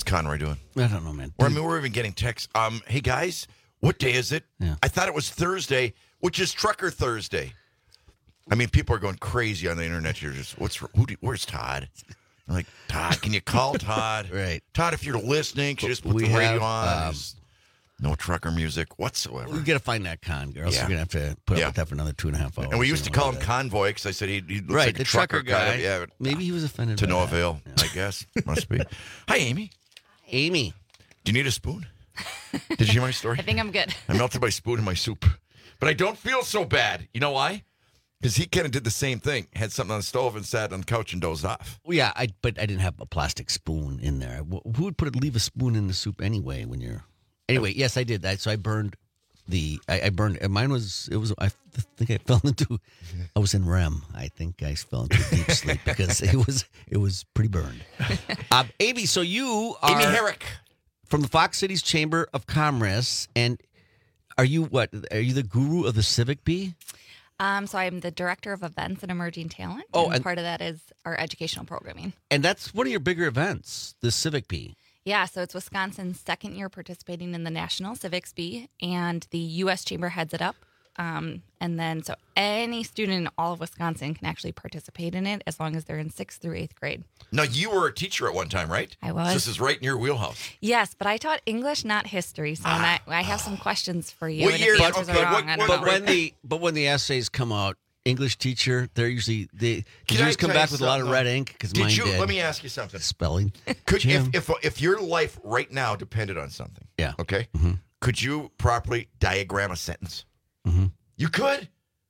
Conroy doing? I don't know, man. We're even getting texts. Hey guys, what day is it? Yeah. I thought it was Thursday, which is Trucker Thursday. I mean, people are going crazy on the internet. You're just, where's Todd? I'm like, Todd, can you call Todd? Right. Todd, if you're listening, can you just put the radio on? There's no trucker music whatsoever. We got to find that con girl. So we're going to have to put up with that for another 2.5 hours. And we used to call him Convoy because I said he looks like the a trucker guy. kind of, Maybe he was offended to by no that. avail, I guess. Must be. Hi, Amy. Amy. Do you need a spoon? Did you hear my story? I think I'm good. I melted my spoon in my soup. But I don't feel so bad. You know why? Because he kind of did the same thing. Had something on the stove and sat on the couch and dozed off. Well, yeah, but I didn't have a plastic spoon in there. Who would leave a spoon in the soup anyway when you're... Anyway, yes, I did that. So I burned I burned... Mine was... I think I fell into... I was in REM. I think I fell into deep sleep because it was pretty burned. Amy, so you are... Amy Herrick. From the Fox Cities Chamber of Commerce, and are you what? Are you the guru of the Civic Bee? So I'm the director of events and emerging talent. Oh, and part of that is our educational programming. And that's one of your bigger events, the Civic Bee. Yeah, so it's Wisconsin's second year participating in the National Civics Bee, and the U.S. Chamber heads it up. And then, so any student in all of Wisconsin can actually participate in it as long as they're in 6th through 8th grade. Now, you were a teacher at one time, right? I was. So this is right in your wheelhouse. Yes, but I taught English, not history, so I have some questions for you. What and year? if the answers are wrong, I don't know. But when the essays come out, English teacher, they're usually did yours come back with a lot of red ink? Because mine did. Let me ask you something. Spelling. Could if your life right now depended on something? Yeah. Okay. Could you properly diagram a sentence? You could.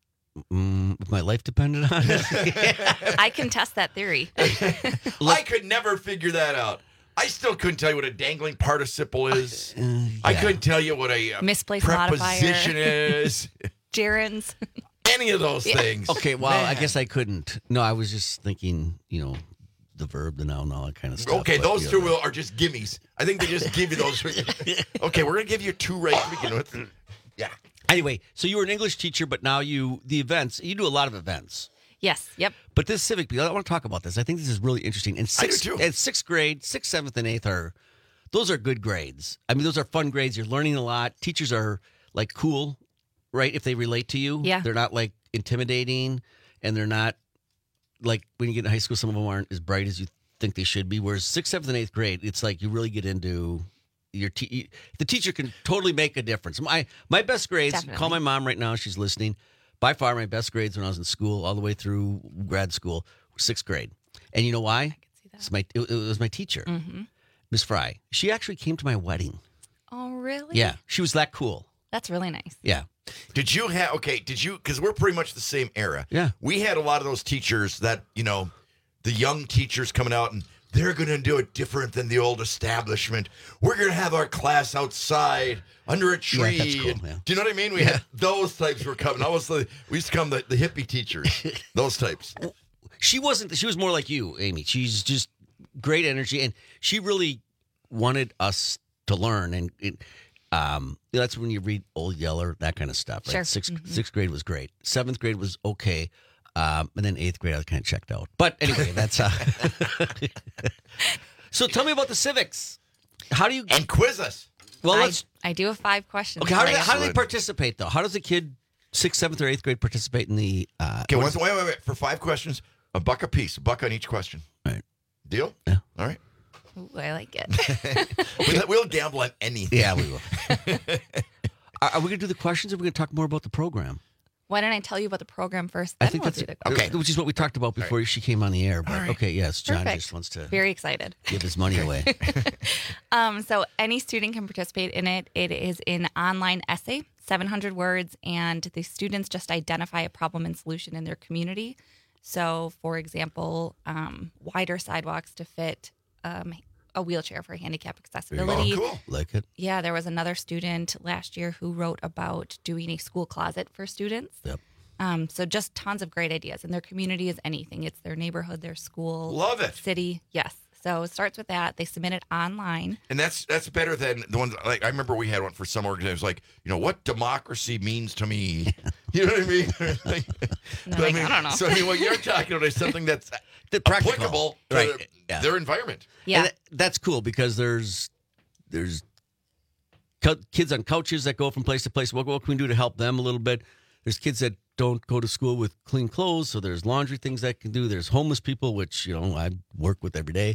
If my life depended on it. I can test that theory. I could never figure that out. I still couldn't tell you what a dangling participle is. I couldn't tell you what a misplaced preposition modifier is. Gerunds. Any of those things. Okay, well, Man. I guess I couldn't. No, I was just thinking, the verb, the noun, all that kind of stuff. Okay, but, those two are just gimmies. I think they just give you those. Okay, we're going to give you 2 right to begin with. Yeah. Anyway, so you were an English teacher, but now you do a lot of events. Yes, yep. But this Civic Bee, I want to talk about this. I think this is really interesting. And I do too. At 6th grade, 6th, 7th, and 8th those are good grades. I mean, those are fun grades. You're learning a lot. Teachers are like cool, right? If they relate to you. Yeah. They're not like intimidating, and they're not like when you get in high school, some of them aren't as bright as you think they should be. Whereas 6th, 7th, and 8th grade, it's like you really get into the teacher can totally make a difference. My best grades, Definitely. call my mom right now, she's listening. By far, my best grades when I was in school, all the way through grad school, were 6th grade. And you know why? I can see that. It was my teacher, Miss Fry. She actually came to my wedding. Oh, really? Yeah, she was that cool. That's really nice. Yeah. Did you, because we're pretty much the same era. Yeah. We had a lot of those teachers that, the young teachers coming out and they're going to do it different than the old establishment. We're going to have our class outside under a tree. Yeah, that's cool, And- yeah. Do you know what I mean? We had those types were coming. We used to come the hippie teachers, those types. She was more like you, Amy. She's just great energy, and she really wanted us to learn. And that's when you read Old Yeller, that kind of stuff. Right? Sure. Sixth grade was great. 7th grade was okay. And then 8th grade, I was kind of checked out. But anyway, that's So tell me about the civics. How do you and quiz us? Well, I do have 5 questions. Okay, how do they participate though? How does a kid 6th, 7th, or 8th grade participate in the? Okay, wait. For 5 questions, $1 apiece, $1 on each question. All right. Deal? Yeah. All right. Ooh, I like it. We'll gamble on anything. Yeah, we will. Are we going to do the questions, or are we going to talk more about the program? Why don't I tell you about the program first? I Then think we'll that's do the questions. which is what we talked about before she came on the air. But okay, yes, John Perfect. just wants to Very excited. give his money away. So any student can participate in it. It is an online essay, 700 words, and the students just identify a problem and solution in their community. So, for example, wider sidewalks to fit a wheelchair for handicap accessibility. Oh, cool. Like it. Yeah, there was another student last year who wrote about doing a school closet for students. Yep. So just tons of great ideas. And their community is anything. It's their neighborhood, their school. Love it. City. Yes. So it starts with that. They submit it online. And that's better than the ones like I remember we had one for some organizations like, what democracy means to me. You know what I mean? I don't know. So I mean, what you're talking about is something that's applicable to their environment. Yeah, And that's cool because there's kids on couches that go from place to place. What can we do to help them a little bit? There's kids that don't go to school with clean clothes, so there's laundry things that can do. There's homeless people, which I work with every day.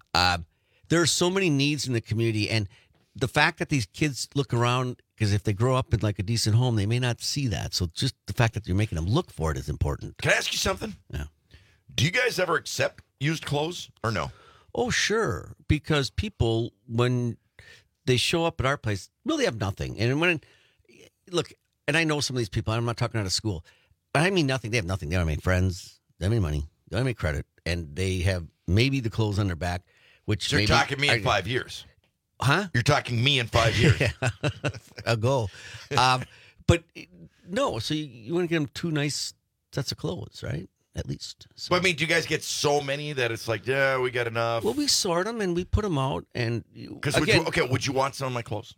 There are so many needs in the community, and the fact that these kids look around, because if they grow up in like a decent home, they may not see that. So just the fact that you're making them look for it is important. Can I ask you something? Yeah. Do you guys ever accept used clothes or no? Oh, sure. Because people, when they show up at our place, really have nothing. And look, and I know some of these people, I'm not talking out of school, but I mean nothing. They have nothing. They don't have any friends. They don't have any money. They don't have any credit. And they have maybe the clothes on their back, which So you're talking me in 5 years. Huh? You're talking me in 5 years. Ago. But no, so you want to get them 2 nice sets of clothes, right? At least. So. But I mean, do you guys get so many that it's like, yeah, we got enough? Well, we sort them and we put them out. And would you want some of my clothes?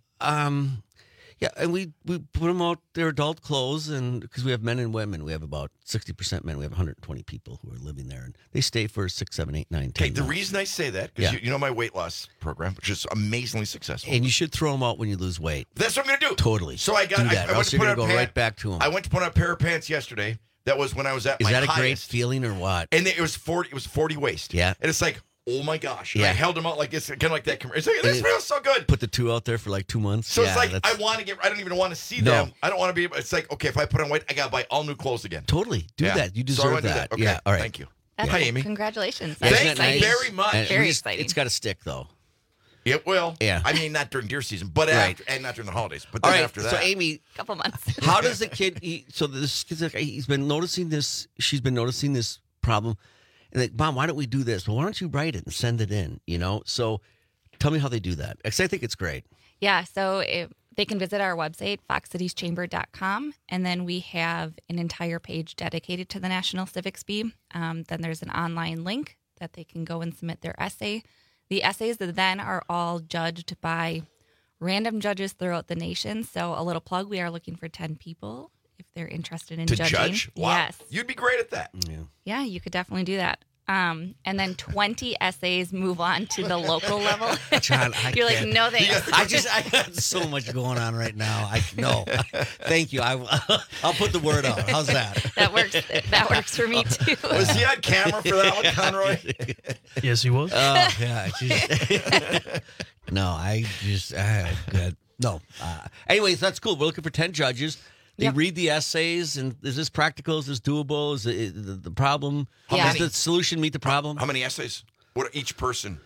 Yeah, and we put them out. They're adult clothes, and because we have men and women, we have about 60% men. We have 120 people who are living there, and they stay for 6, 7, 8, 9, 10. Okay, the reason I say that because you know my weight loss program, which is amazingly successful, and you should throw them out when you lose weight. That's what I'm going to do. Totally. So I got. Do that, I went to put on go right back to them. I went to put on a pair of pants yesterday. That was when I was at Is my that highest. a great feeling or what? And it was 40. It was 40 waist. Yeah. And it's like, oh my gosh. And Yeah. I held them out like this, kind of like that. It's like, this feels so good. Put the 2 out there for like 2 months. So it's like that's- I want to get. I don't even want to see No. them. I don't want to be. It's like okay, if I put on weight, I got to buy all new clothes again. Totally do Yeah. that. You So I deserve wanna do that. Okay. Yeah. All right. Thank you. That's Hi, cool. Amy. Congratulations. Isn't That's that exciting. nice? Very much. And Very it's- exciting. It's got to stick though. It will. Yeah. I mean, not during deer season, but Right. and not during the holidays. But All then right. after that. So Amy, Couple months. how does the kid? So this kid's like, he's been noticing this. She's been noticing this problem, and like, Mom, why don't we do this? Well, why don't you write it and send it in? So tell me how they do that. Because I think it's great. Yeah, so they can visit our website, foxcitieschamber.com, and then we have an entire page dedicated to the National Civics Bee. Then there's an online link that they can go and submit their essay. The essays then are all judged by random judges throughout the nation. So a little plug, we are looking for 10 people if they're interested in to judging. judge. Wow. Yes. You'd be great at that. Yeah, you could definitely do that. And then 20 essays move on to the local level. John, You're like, no thanks. I got so much going on right now. No, thank you. I'll put the word out. How's that? That works for me too. Was he on camera for that one, Conroy? Yes, he was. Oh yeah. No, good. No. Anyways, that's cool. We're looking for 10 judges. They read the essays, and is this practical? Is this doable? Is it the problem? Does the solution meet the problem? How many essays? What each person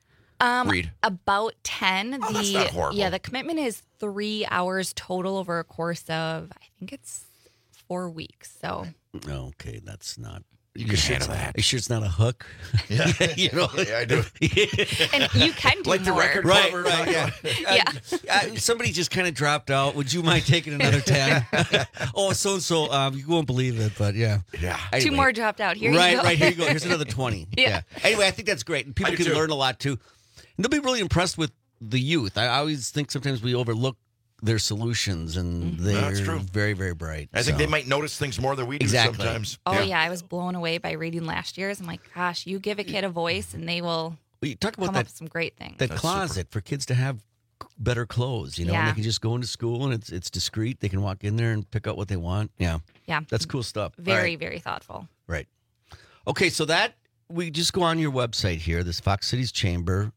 read? About 10. Oh, that's not horrible. Yeah, the commitment is 3 hours total over a course of, I think it's 4 weeks. So Okay, that's not. You can handle that. Are you sure it's not a hook? Yeah, Yeah, I do. and you can do Like the more. record Right, cover. Yeah. Somebody just kind of dropped out. Would you mind taking another 10? Oh, so-and-so, you won't believe it, but yeah. Yeah. Two more dropped out. Here you go. Right, here you go. Here's another 20. Yeah. Anyway, I think that's great. And people I do can too. learn a lot, too. And they'll be really impressed with the youth. I always think sometimes we overlook their solutions, and they're That's true. very, very bright. I think So- they might notice things more than we do Exactly. sometimes. Oh, yeah. I was blown away by reading last year's. I'm like, gosh, you give a kid a voice and they will Well, you talk about come that up with some great things. that closet for kids to have better clothes, and Yeah. they can just go into school and it's discreet. They can walk in there and pick out what they want. Yeah. Yeah. That's cool stuff. All Very, right. very thoughtful. Right. Okay, so that we just go on your website here, this foxcitieschamber.org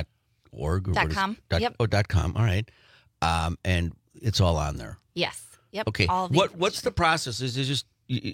or Dot com. Yep. .com. All right. And it's all on there. Yes. Yep. Okay. All of the What's the process? Is it just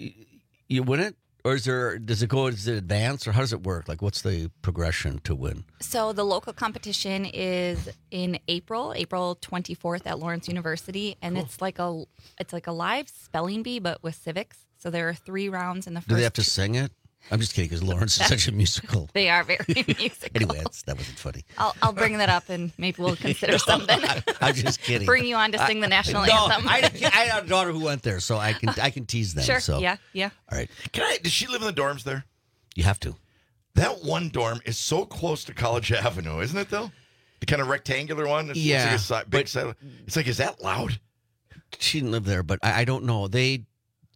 you win it, or does it advance, or how does it work? Like, what's the progression to win? So the local competition is in April 24th at Lawrence University, and it's like a live spelling bee, but with civics. So there are 3 rounds in the first. Do they have to sing it? I'm just kidding, because Lawrence is such a musical. They are very musical. Anyway, that wasn't funny. I'll bring that up, and maybe we'll consider something. I'm just kidding. Bring you on to sing the national No, anthem. I had a daughter who went there, so I can tease them. Sure. So. Yeah. All right. Does she live in the dorms there? You have to. That one dorm is so close to College Avenue, isn't it, though? The kind of rectangular one? It's Yeah, like a big side. It's like, is that loud? She didn't live there, but I don't know. They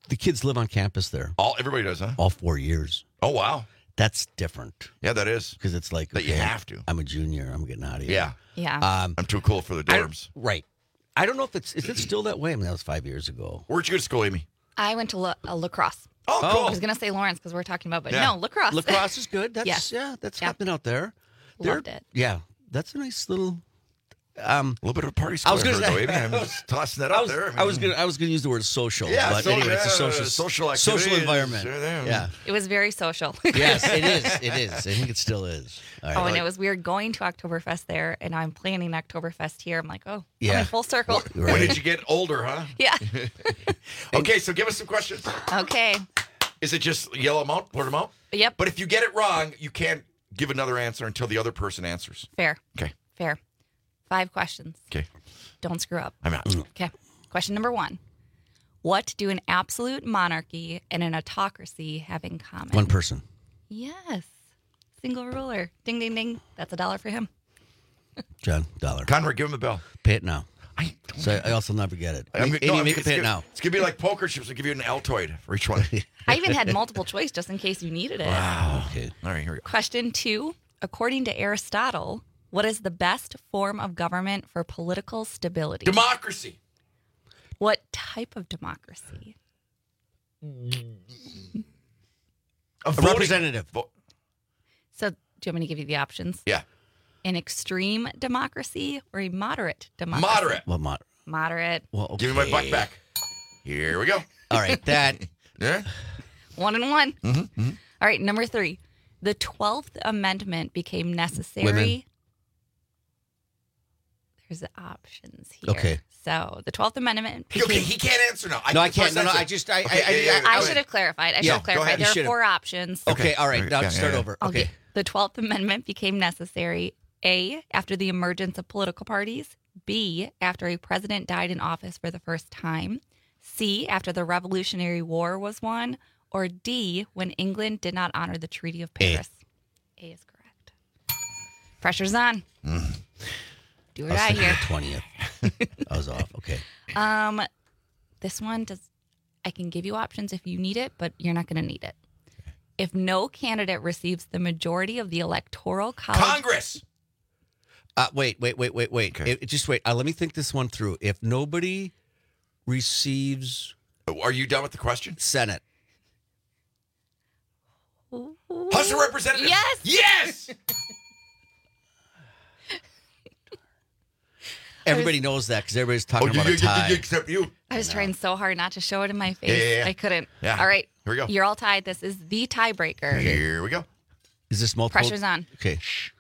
The kids live on campus there. Everybody does, huh? All 4 years. Oh, wow. That's different. Yeah, that is. Because it's like, that you have to. I'm a junior. I'm getting out of here. Yeah. Yeah. I'm too cool for the dorms. Right. I don't know if is it still that way? I mean, that was 5 years ago. Where'd you go to school, Amy? I went to lacrosse. Oh, cool. I was going to say Lawrence because we're talking about, but Yeah. no, lacrosse. Lacrosse is good. That's Yes. happening out there. Loved it. Yeah, that's a nice little. A little bit of a party school. I was going to Amy. I'm just tossing that out there. I was going to use the word social. Yeah, but anyway, it's a social activity. environment. Yeah. It was very social. Yes, it is. It is. I think it still is. All right. And it was weird going to Oktoberfest there, and I'm planning Oktoberfest here. I'm like, I'm Yeah. in full circle. When did you get older, huh? Yeah. Okay, so give us some questions. Okay. Is it just yell them out, blurt them out? Yep. But if you get it wrong, you can't give another answer until the other person answers. Fair. Okay. Fair. 5 questions. Okay. Don't screw up. I'm out. Okay. Question number 1. What do an absolute monarchy and an autocracy have in common? One person. Yes. Single ruler. Ding, ding, ding. That's $1 for him. John, $1. Conrad, give him a bell. Pay it now. So I also never get it. Amy, make it pay it now. It's going to be like poker chips. I'll give you an Altoid for each one. I even had multiple choice just in case you needed it. Wow. Okay. All right, here we go. Question 2. According to Aristotle, what is the best form of government for political stability? Democracy. What type of democracy? A representative. So, do you want me to give you the options? Yeah. An extreme democracy or a moderate democracy? Moderate. Well, Moderate. Well, okay. Give me my buck back. Here we go. All right, that. Yeah. 1 and 1. Mm-hmm. All right, number 3. The 12th Amendment became necessary. Women. There's the options here. Okay. So the 12th Amendment became... Okay, he can't answer now. I can't. No, I just. I should have clarified. I should have clarified. There are 4 options. Okay, all right. Now start over. Okay. The 12th Amendment became necessary, A, after the emergence of political parties, B, after a president died in office for the first time, C, after the Revolutionary War was won, or D, when England did not honor the Treaty of Paris. A is correct. Pressure's on. Do or die here. 20th. I was off. Okay. This one I can give you options if you need it, but you're not going to need it. If no candidate receives the majority of the electoral college... Congress! Wait. Okay. Just wait. Let me think this one through. If nobody receives... Are you done with the question? Senate. House of Representatives. Yes! Yes! Everybody knows that because everybody's talking about a tie. Except you. I was trying so hard not to show it in my face. Yeah. I couldn't. Yeah. All right. Here we go. You're all tied. This is the tiebreaker. Here we go. Is this multiple? Pressure's on. Okay.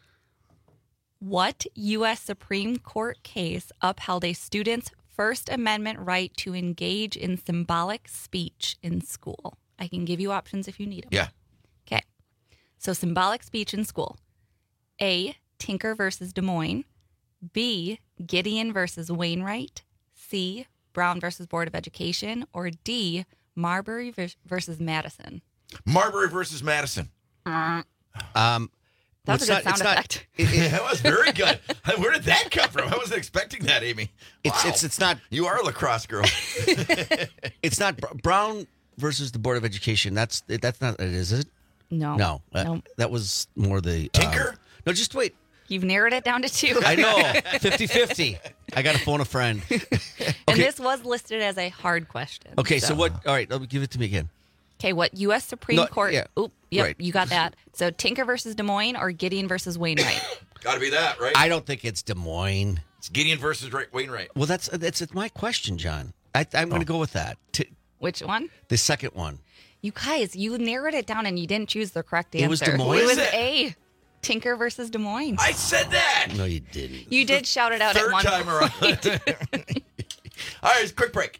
What U.S. Supreme Court case upheld a student's First Amendment right to engage in symbolic speech in school? I can give you options if you need them. Yeah. Okay. So symbolic speech in school. A, Tinker versus Des Moines. B, Gideon versus Wainwright. C, Brown versus Board of Education. Or D, Marbury versus Madison. Marbury versus Madison. That was a good sound effect. That was very good. Where did that come from? I wasn't expecting that, Amy. Wow. It's not. You are a lacrosse girl. It's not Brown versus the Board of Education. That's not it, is it? No. No. That was more the Tinker. No, just wait. You've narrowed it down to 2. I know. 50-50. I got to phone a friend. And this was listed as a hard question. Okay, so what? All right, give it to me again. Okay, what U.S. Supreme Court? Yeah. Oop, yep, Right. you got that. So Tinker versus Des Moines or Gideon versus Wainwright? Got to be that, right? I don't think it's Des Moines. It's Gideon versus Wainwright. Well, that's my question, John. I'm going to go with that. Which one? The second one. You guys, you narrowed it down and you didn't choose the correct answer. It was Des Moines. It was A. Tinker versus Des Moines. I said that. No, you didn't. You did shout it out at one time around. All right, quick break.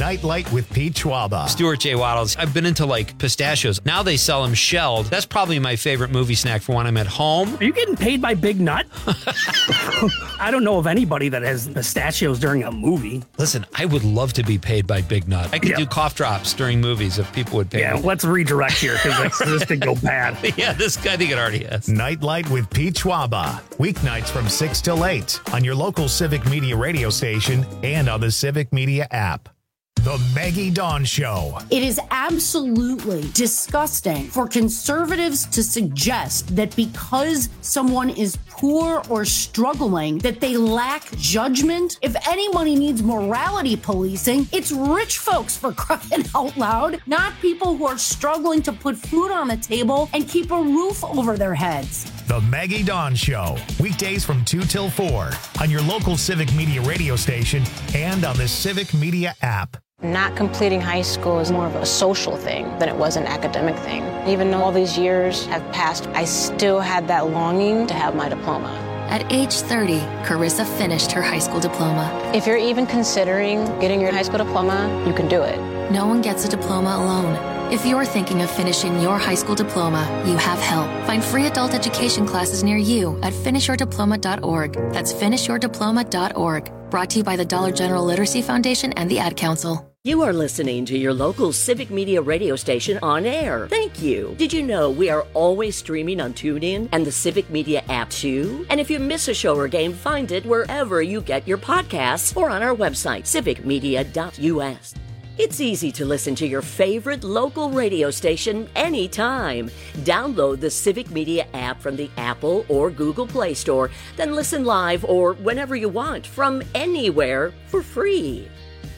Nightlight with Pete Schwaba. Stuart J. Waddles. I've been into like pistachios. Now they sell them shelled. That's probably my favorite movie snack for when I'm at home. Are you getting paid by Big Nut? I don't know of anybody that has pistachios during a movie. Listen, I would love to be paid by Big Nut. I could do cough drops during movies if people would pay me. Let's redirect here because this could go bad. Yeah, I think it already has. Nightlight with Pete Schwaba. Weeknights from 6 till 8 on your local Civic Media radio station and on the Civic Media app. The Maggie Dawn Show. It is absolutely disgusting for conservatives to suggest that because someone is poor or struggling, that they lack judgment. If anybody needs morality policing, it's rich folks, for crying out loud, not people who are struggling to put food on the table and keep a roof over their heads. The Maggie Dawn Show. Weekdays from 2 till 4 on your local Civic Media radio station and on the Civic Media app. Not completing high school is more of a social thing than it was an academic thing. Even though all these years have passed, I still had that longing to have my diploma. At age 30, Carissa finished her high school diploma. If you're even considering getting your high school diploma, you can do it. No one gets a diploma alone. If you're thinking of finishing your high school diploma, you have help. Find free adult education classes near you at finishyourdiploma.org. That's finishyourdiploma.org. Brought to you by the Dollar General Literacy Foundation and the Ad Council. You are listening to your local Civic Media radio station on air. Thank you. Did you know we are always streaming on TuneIn and the Civic Media app too? And if you miss a show or game, find it wherever you get your podcasts or on our website, civicmedia.us. It's easy to listen to your favorite local radio station anytime. Download the Civic Media app from the Apple or Google Play Store, then listen live or whenever you want from anywhere for free.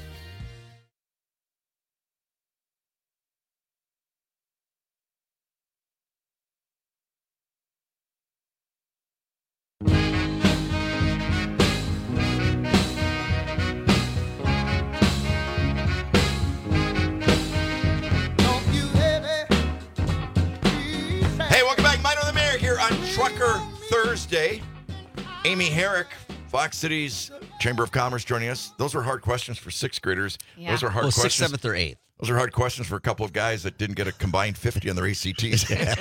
Trucker Thursday. Amy Herrick, Fox Cities Chamber of Commerce joining us. Those are hard questions for sixth graders. Yeah. Those are hard questions. 6th, 7th, or 8th. Those are hard questions for a couple of guys that didn't get a combined 50 on their ACTs.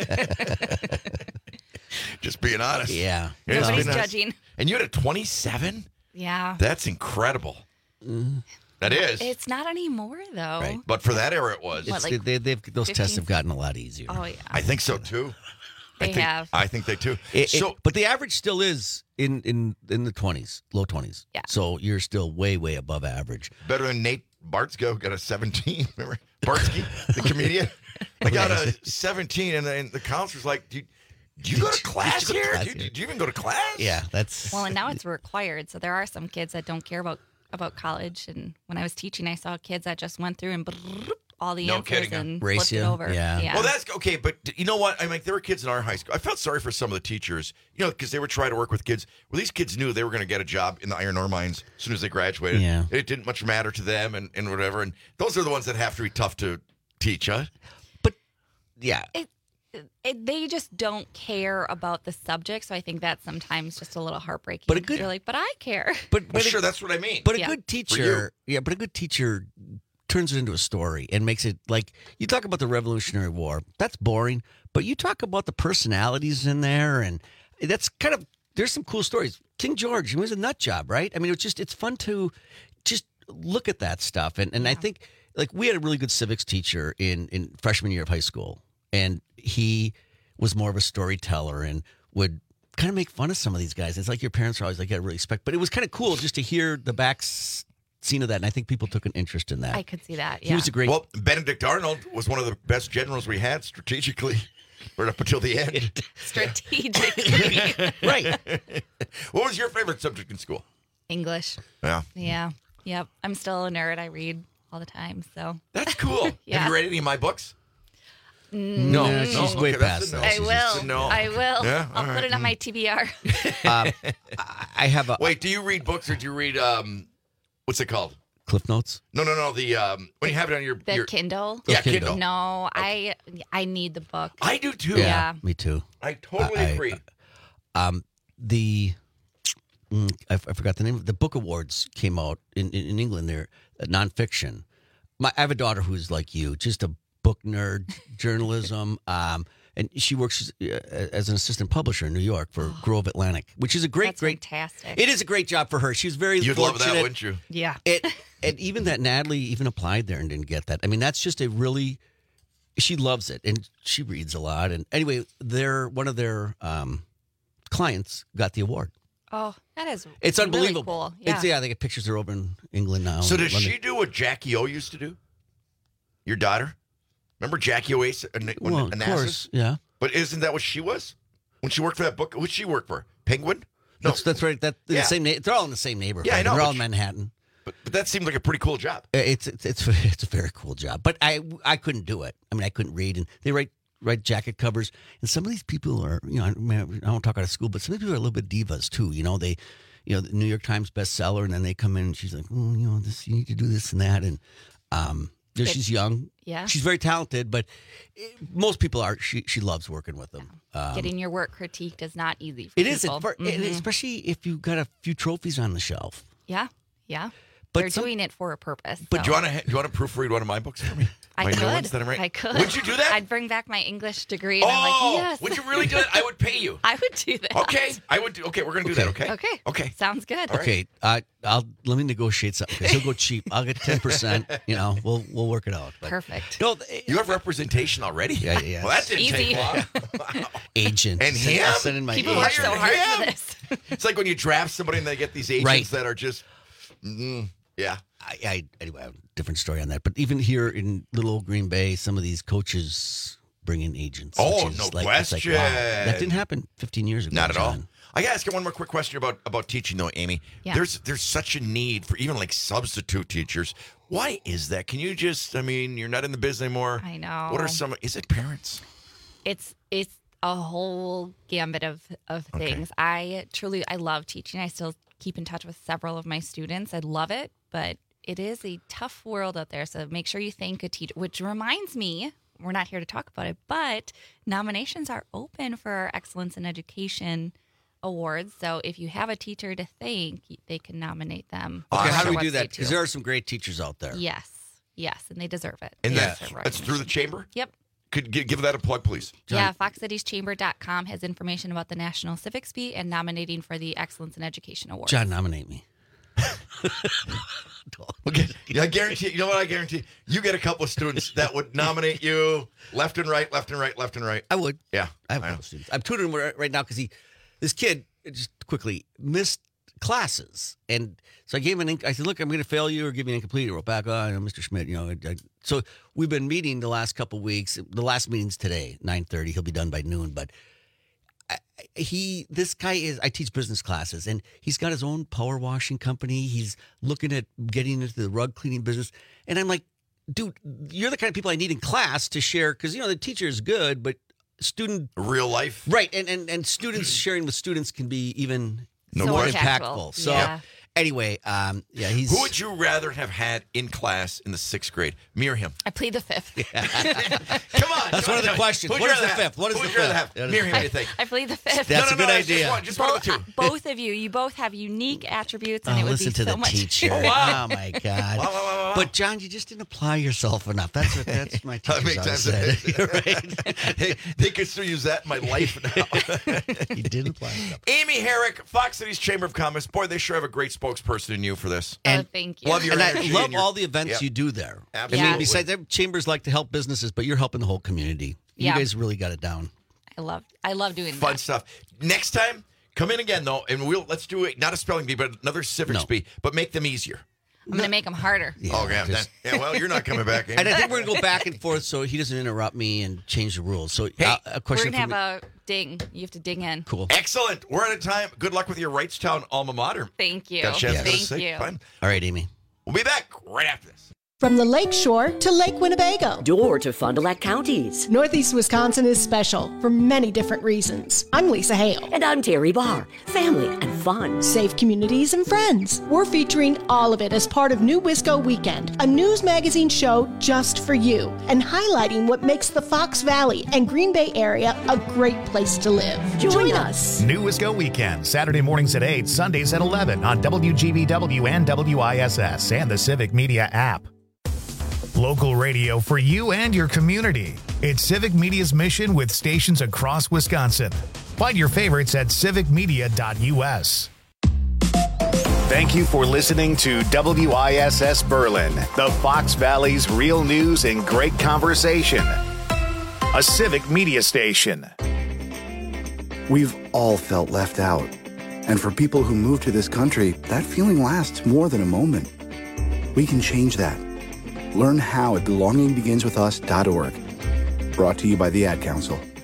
Just being honest. Yeah. Nobody's judging. And you had a 27? Yeah. That's incredible. That is. It's not anymore, though. Right. But for that era, it was. What, like those 15? tests have gotten a lot easier. Oh, yeah. I think so, too. They have. I think they too. But the average still is in the 20s, low 20s. Yeah. So you're still way, way above average. Better than Nate Bartsko, got a 17. Remember Bartsky, the comedian? I got a 17, and the counselor's like, do you go to class here? Do you even go to class? Yeah, that's... Well, and now it's required. So there are some kids that don't care about college. And when I was teaching, I saw kids that just went through and all the answers and flipped it over. Yeah. Well, that's okay, but you know what? I mean, there were kids in our high school. I felt sorry for some of the teachers, because they were trying to work with kids. Well, these kids knew they were going to get a job in the iron ore mines as soon as they graduated. Yeah. It didn't much matter to them and whatever. And those are the ones that have to be tough to teach, huh? But, yeah. They just don't care about the subject, so I think that's sometimes just a little heartbreaking. But you're like, but I care. But sure, that's what I mean. But a good teacher, but a good teacher turns it into a story and makes it like, you talk about the Revolutionary War. That's boring, but you talk about the personalities in there, and that's kind of, there's some cool stories. King George, he was a nut job, right? I mean, it's fun to just look at that stuff. And I think, like, we had a really good civics teacher in freshman year of high school, and he was more of a storyteller and would kind of make fun of some of these guys. It's like your parents are always like, I really respect, but it was kind of cool just to hear the back scene of that, and I think people took an interest in that. I could see that, yeah. He was a great... Well, Benedict Arnold was one of the best generals we had strategically, right up until the end. Strategically. Right. What was your favorite subject in school? English. Yeah. Yeah. Yep. I'm still a nerd. I read all the time, so. That's cool. Yeah. Have you read any of my books? No, she's way past that. I will. No. I will. Yeah? I'll put it on my TBR. I have a... Wait, do you read books or do you read, what's it called? Cliff Notes? No. The when you have it on your Kindle? Yeah, Kindle. No, I need the book. I do too. Yeah. Me too. I totally agree. I forgot the name. The book awards came out in England there, nonfiction. I have a daughter who's like you, just a book nerd, journalism. And she works as an assistant publisher in New York for Grove Atlantic, which is a great. Fantastic. It is a great job for her. She was very You'd fortunate. love that, wouldn't you? Yeah. And even that Natalie even applied there and didn't get that. I mean, that's just a really. She loves it, and she reads a lot. And anyway, one of their clients got the award. Oh, that is It's really unbelievable. cool. Yeah. They get pictures. They're over in England now. So does London. she do what Jackie O used to do? Your daughter? Remember Jackie O Ace? Well, of course, yeah. But isn't that what she was when she worked for that book? Who did she work for? Penguin? No, That's right. The same. They're all in the same neighborhood. Yeah, I know, They're all but in Manhattan. But that seemed like a pretty cool job. It's a very cool job. But I couldn't do it. I mean, I couldn't read, and they write jacket covers. And some of these people are, I don't talk out of school, but some of these people are a little bit divas too. The New York Times bestseller, and then they come in and she's like, this, you need to do this and that, and she's young. Yeah. She's very talented, but most people are. She loves working with them. Getting your work critiqued is not easy for It people. isn't, especially if you've got a few trophies on the shelf. Yeah. Yeah. But They're doing it for a purpose. But do so. you want to proofread one of my books for me? I My could. new ones that I'm writing? I could. Would you do that? I'd bring back my English degree. And I'm like, yes. Would you really do it? I would pay you. I would do that. Okay, I would do. Okay, we're gonna do that. Okay. Okay. Sounds good. Okay, let me negotiate something because he'll go cheap. I'll get 10%. We'll work it out. But Perfect. No, you have representation already. Yeah. Well, that didn't Easy. take long. Agent And him? I'll send in my People agent. work so hard for this. It's like when you draft somebody and they get these agents Right. that are just, yeah. Anyway, I have a different story on that. But even here in little old Green Bay, some of these coaches bring in agents. Oh, which is no it's like, question. wow, that didn't happen 15 years ago. Not at all. John. I gotta ask you one more quick question about teaching though, Amy. Yeah. There's such a need for even like substitute teachers. Why is that? Can you you're not in the biz anymore. I know. What are is it parents? It's a whole gambit of things. I love teaching. I still keep in touch with several of my students. I love it, but it is a tough world out there. So make sure you thank a teacher, which reminds me, we're not here to talk about it, but nominations are open for our Excellence in Education Awards. So if you have a teacher to thank, they can nominate them. Okay, on how do our we do that? website, Because too. there are some great teachers out there. Yes, and they deserve it. And They that's deserve recognition. through the chamber? Yep. Could give that a plug, please. Yeah, FoxCitiesChamber.com has information about the National Civics Bee and nominating for the Excellence in Education Award. John, nominate me. Okay. Yeah, I guarantee. You know what? I guarantee you get a couple of students that would nominate you left and right, left and right, left and right. I would. Yeah, I have a couple students. I'm tutoring right now because this kid just quickly missed classes, and so I gave him I said, "Look, I'm going to fail you or give you an incomplete." He wrote back, Mr. Schmidt, So we've been meeting the last couple of weeks. The last meeting's today, 9:30. He'll be done by noon, but. This guy I teach business classes, and he's got his own power washing company. He's looking at getting into the rug cleaning business. And I'm like, dude, you're the kind of people I need in class to share. Cause the teacher is good, but real life. Right. And students sharing with students can be even No more question. impactful. So Yeah. anyway, he's. Who would you rather have had in class in the 6th grade? Me or him? I plead the fifth. Come on. That's one of the questions. Who'd What you is the rather have? fifth? What is Who'd the you rather fifth? have? Me or him, what do you think? I plead the fifth. That's a good it's idea. Just one of the two. Both of you both have unique attributes, and it would listen be to so the much. teacher. Oh, wow. Oh my God. Wow. But John, you just didn't apply yourself enough. That's my That teacher makes always sense. said. You're right. They could still use that in my life now. He didn't apply enough. Amy Herrick, Fox Cities Chamber of Commerce. Boy, they sure have a great spokesperson in you for this. Thank you. Love your And I energy love and your- all the events Yep. you do there. Absolutely. I mean, besides that, chambers like to help businesses, but you're helping the whole community. You Yeah. guys really got it down. I love doing Fun that. stuff. Next time, come in again though, and let's do it. Not a spelling bee, but another civics bee, but make them easier. I'm going to make them harder. Well, you're not coming back. Amy. And I think we're going to go back and forth so he doesn't interrupt me and change the rules. So, a We're question going to for have me. a ding. You have to ding in. Cool. Excellent. We're out of time. Good luck with your Wrightstown alma mater. Thank you. Got a chance to go to Thank six? you. Fine. All right, Amy. We'll be back right after this. From the Lakeshore to Lake Winnebago. Door to Fond du Lac counties. Northeast Wisconsin is special for many different reasons. I'm Lisa Hale. And I'm Terry Barr. Family and fun. Safe communities and friends. We're featuring all of it as part of New Wisco Weekend, a news magazine show just for you, and highlighting what makes the Fox Valley and Green Bay area a great place to live. Join us. New Wisco Weekend, Saturday mornings at 8, Sundays at 11 on WGBW and WISS and the Civic Media app. Local radio for you and your community. It's Civic Media's mission with stations across Wisconsin. Find your favorites at civicmedia.us. Thank you for listening to WISS Berlin, the Fox Valley's real news and great conversation. A Civic Media station. We've all felt left out. And for people who move to this country, that feeling lasts more than a moment. We can change that. Learn how at belongingbeginswithus.org. Brought to you by the Ad Council.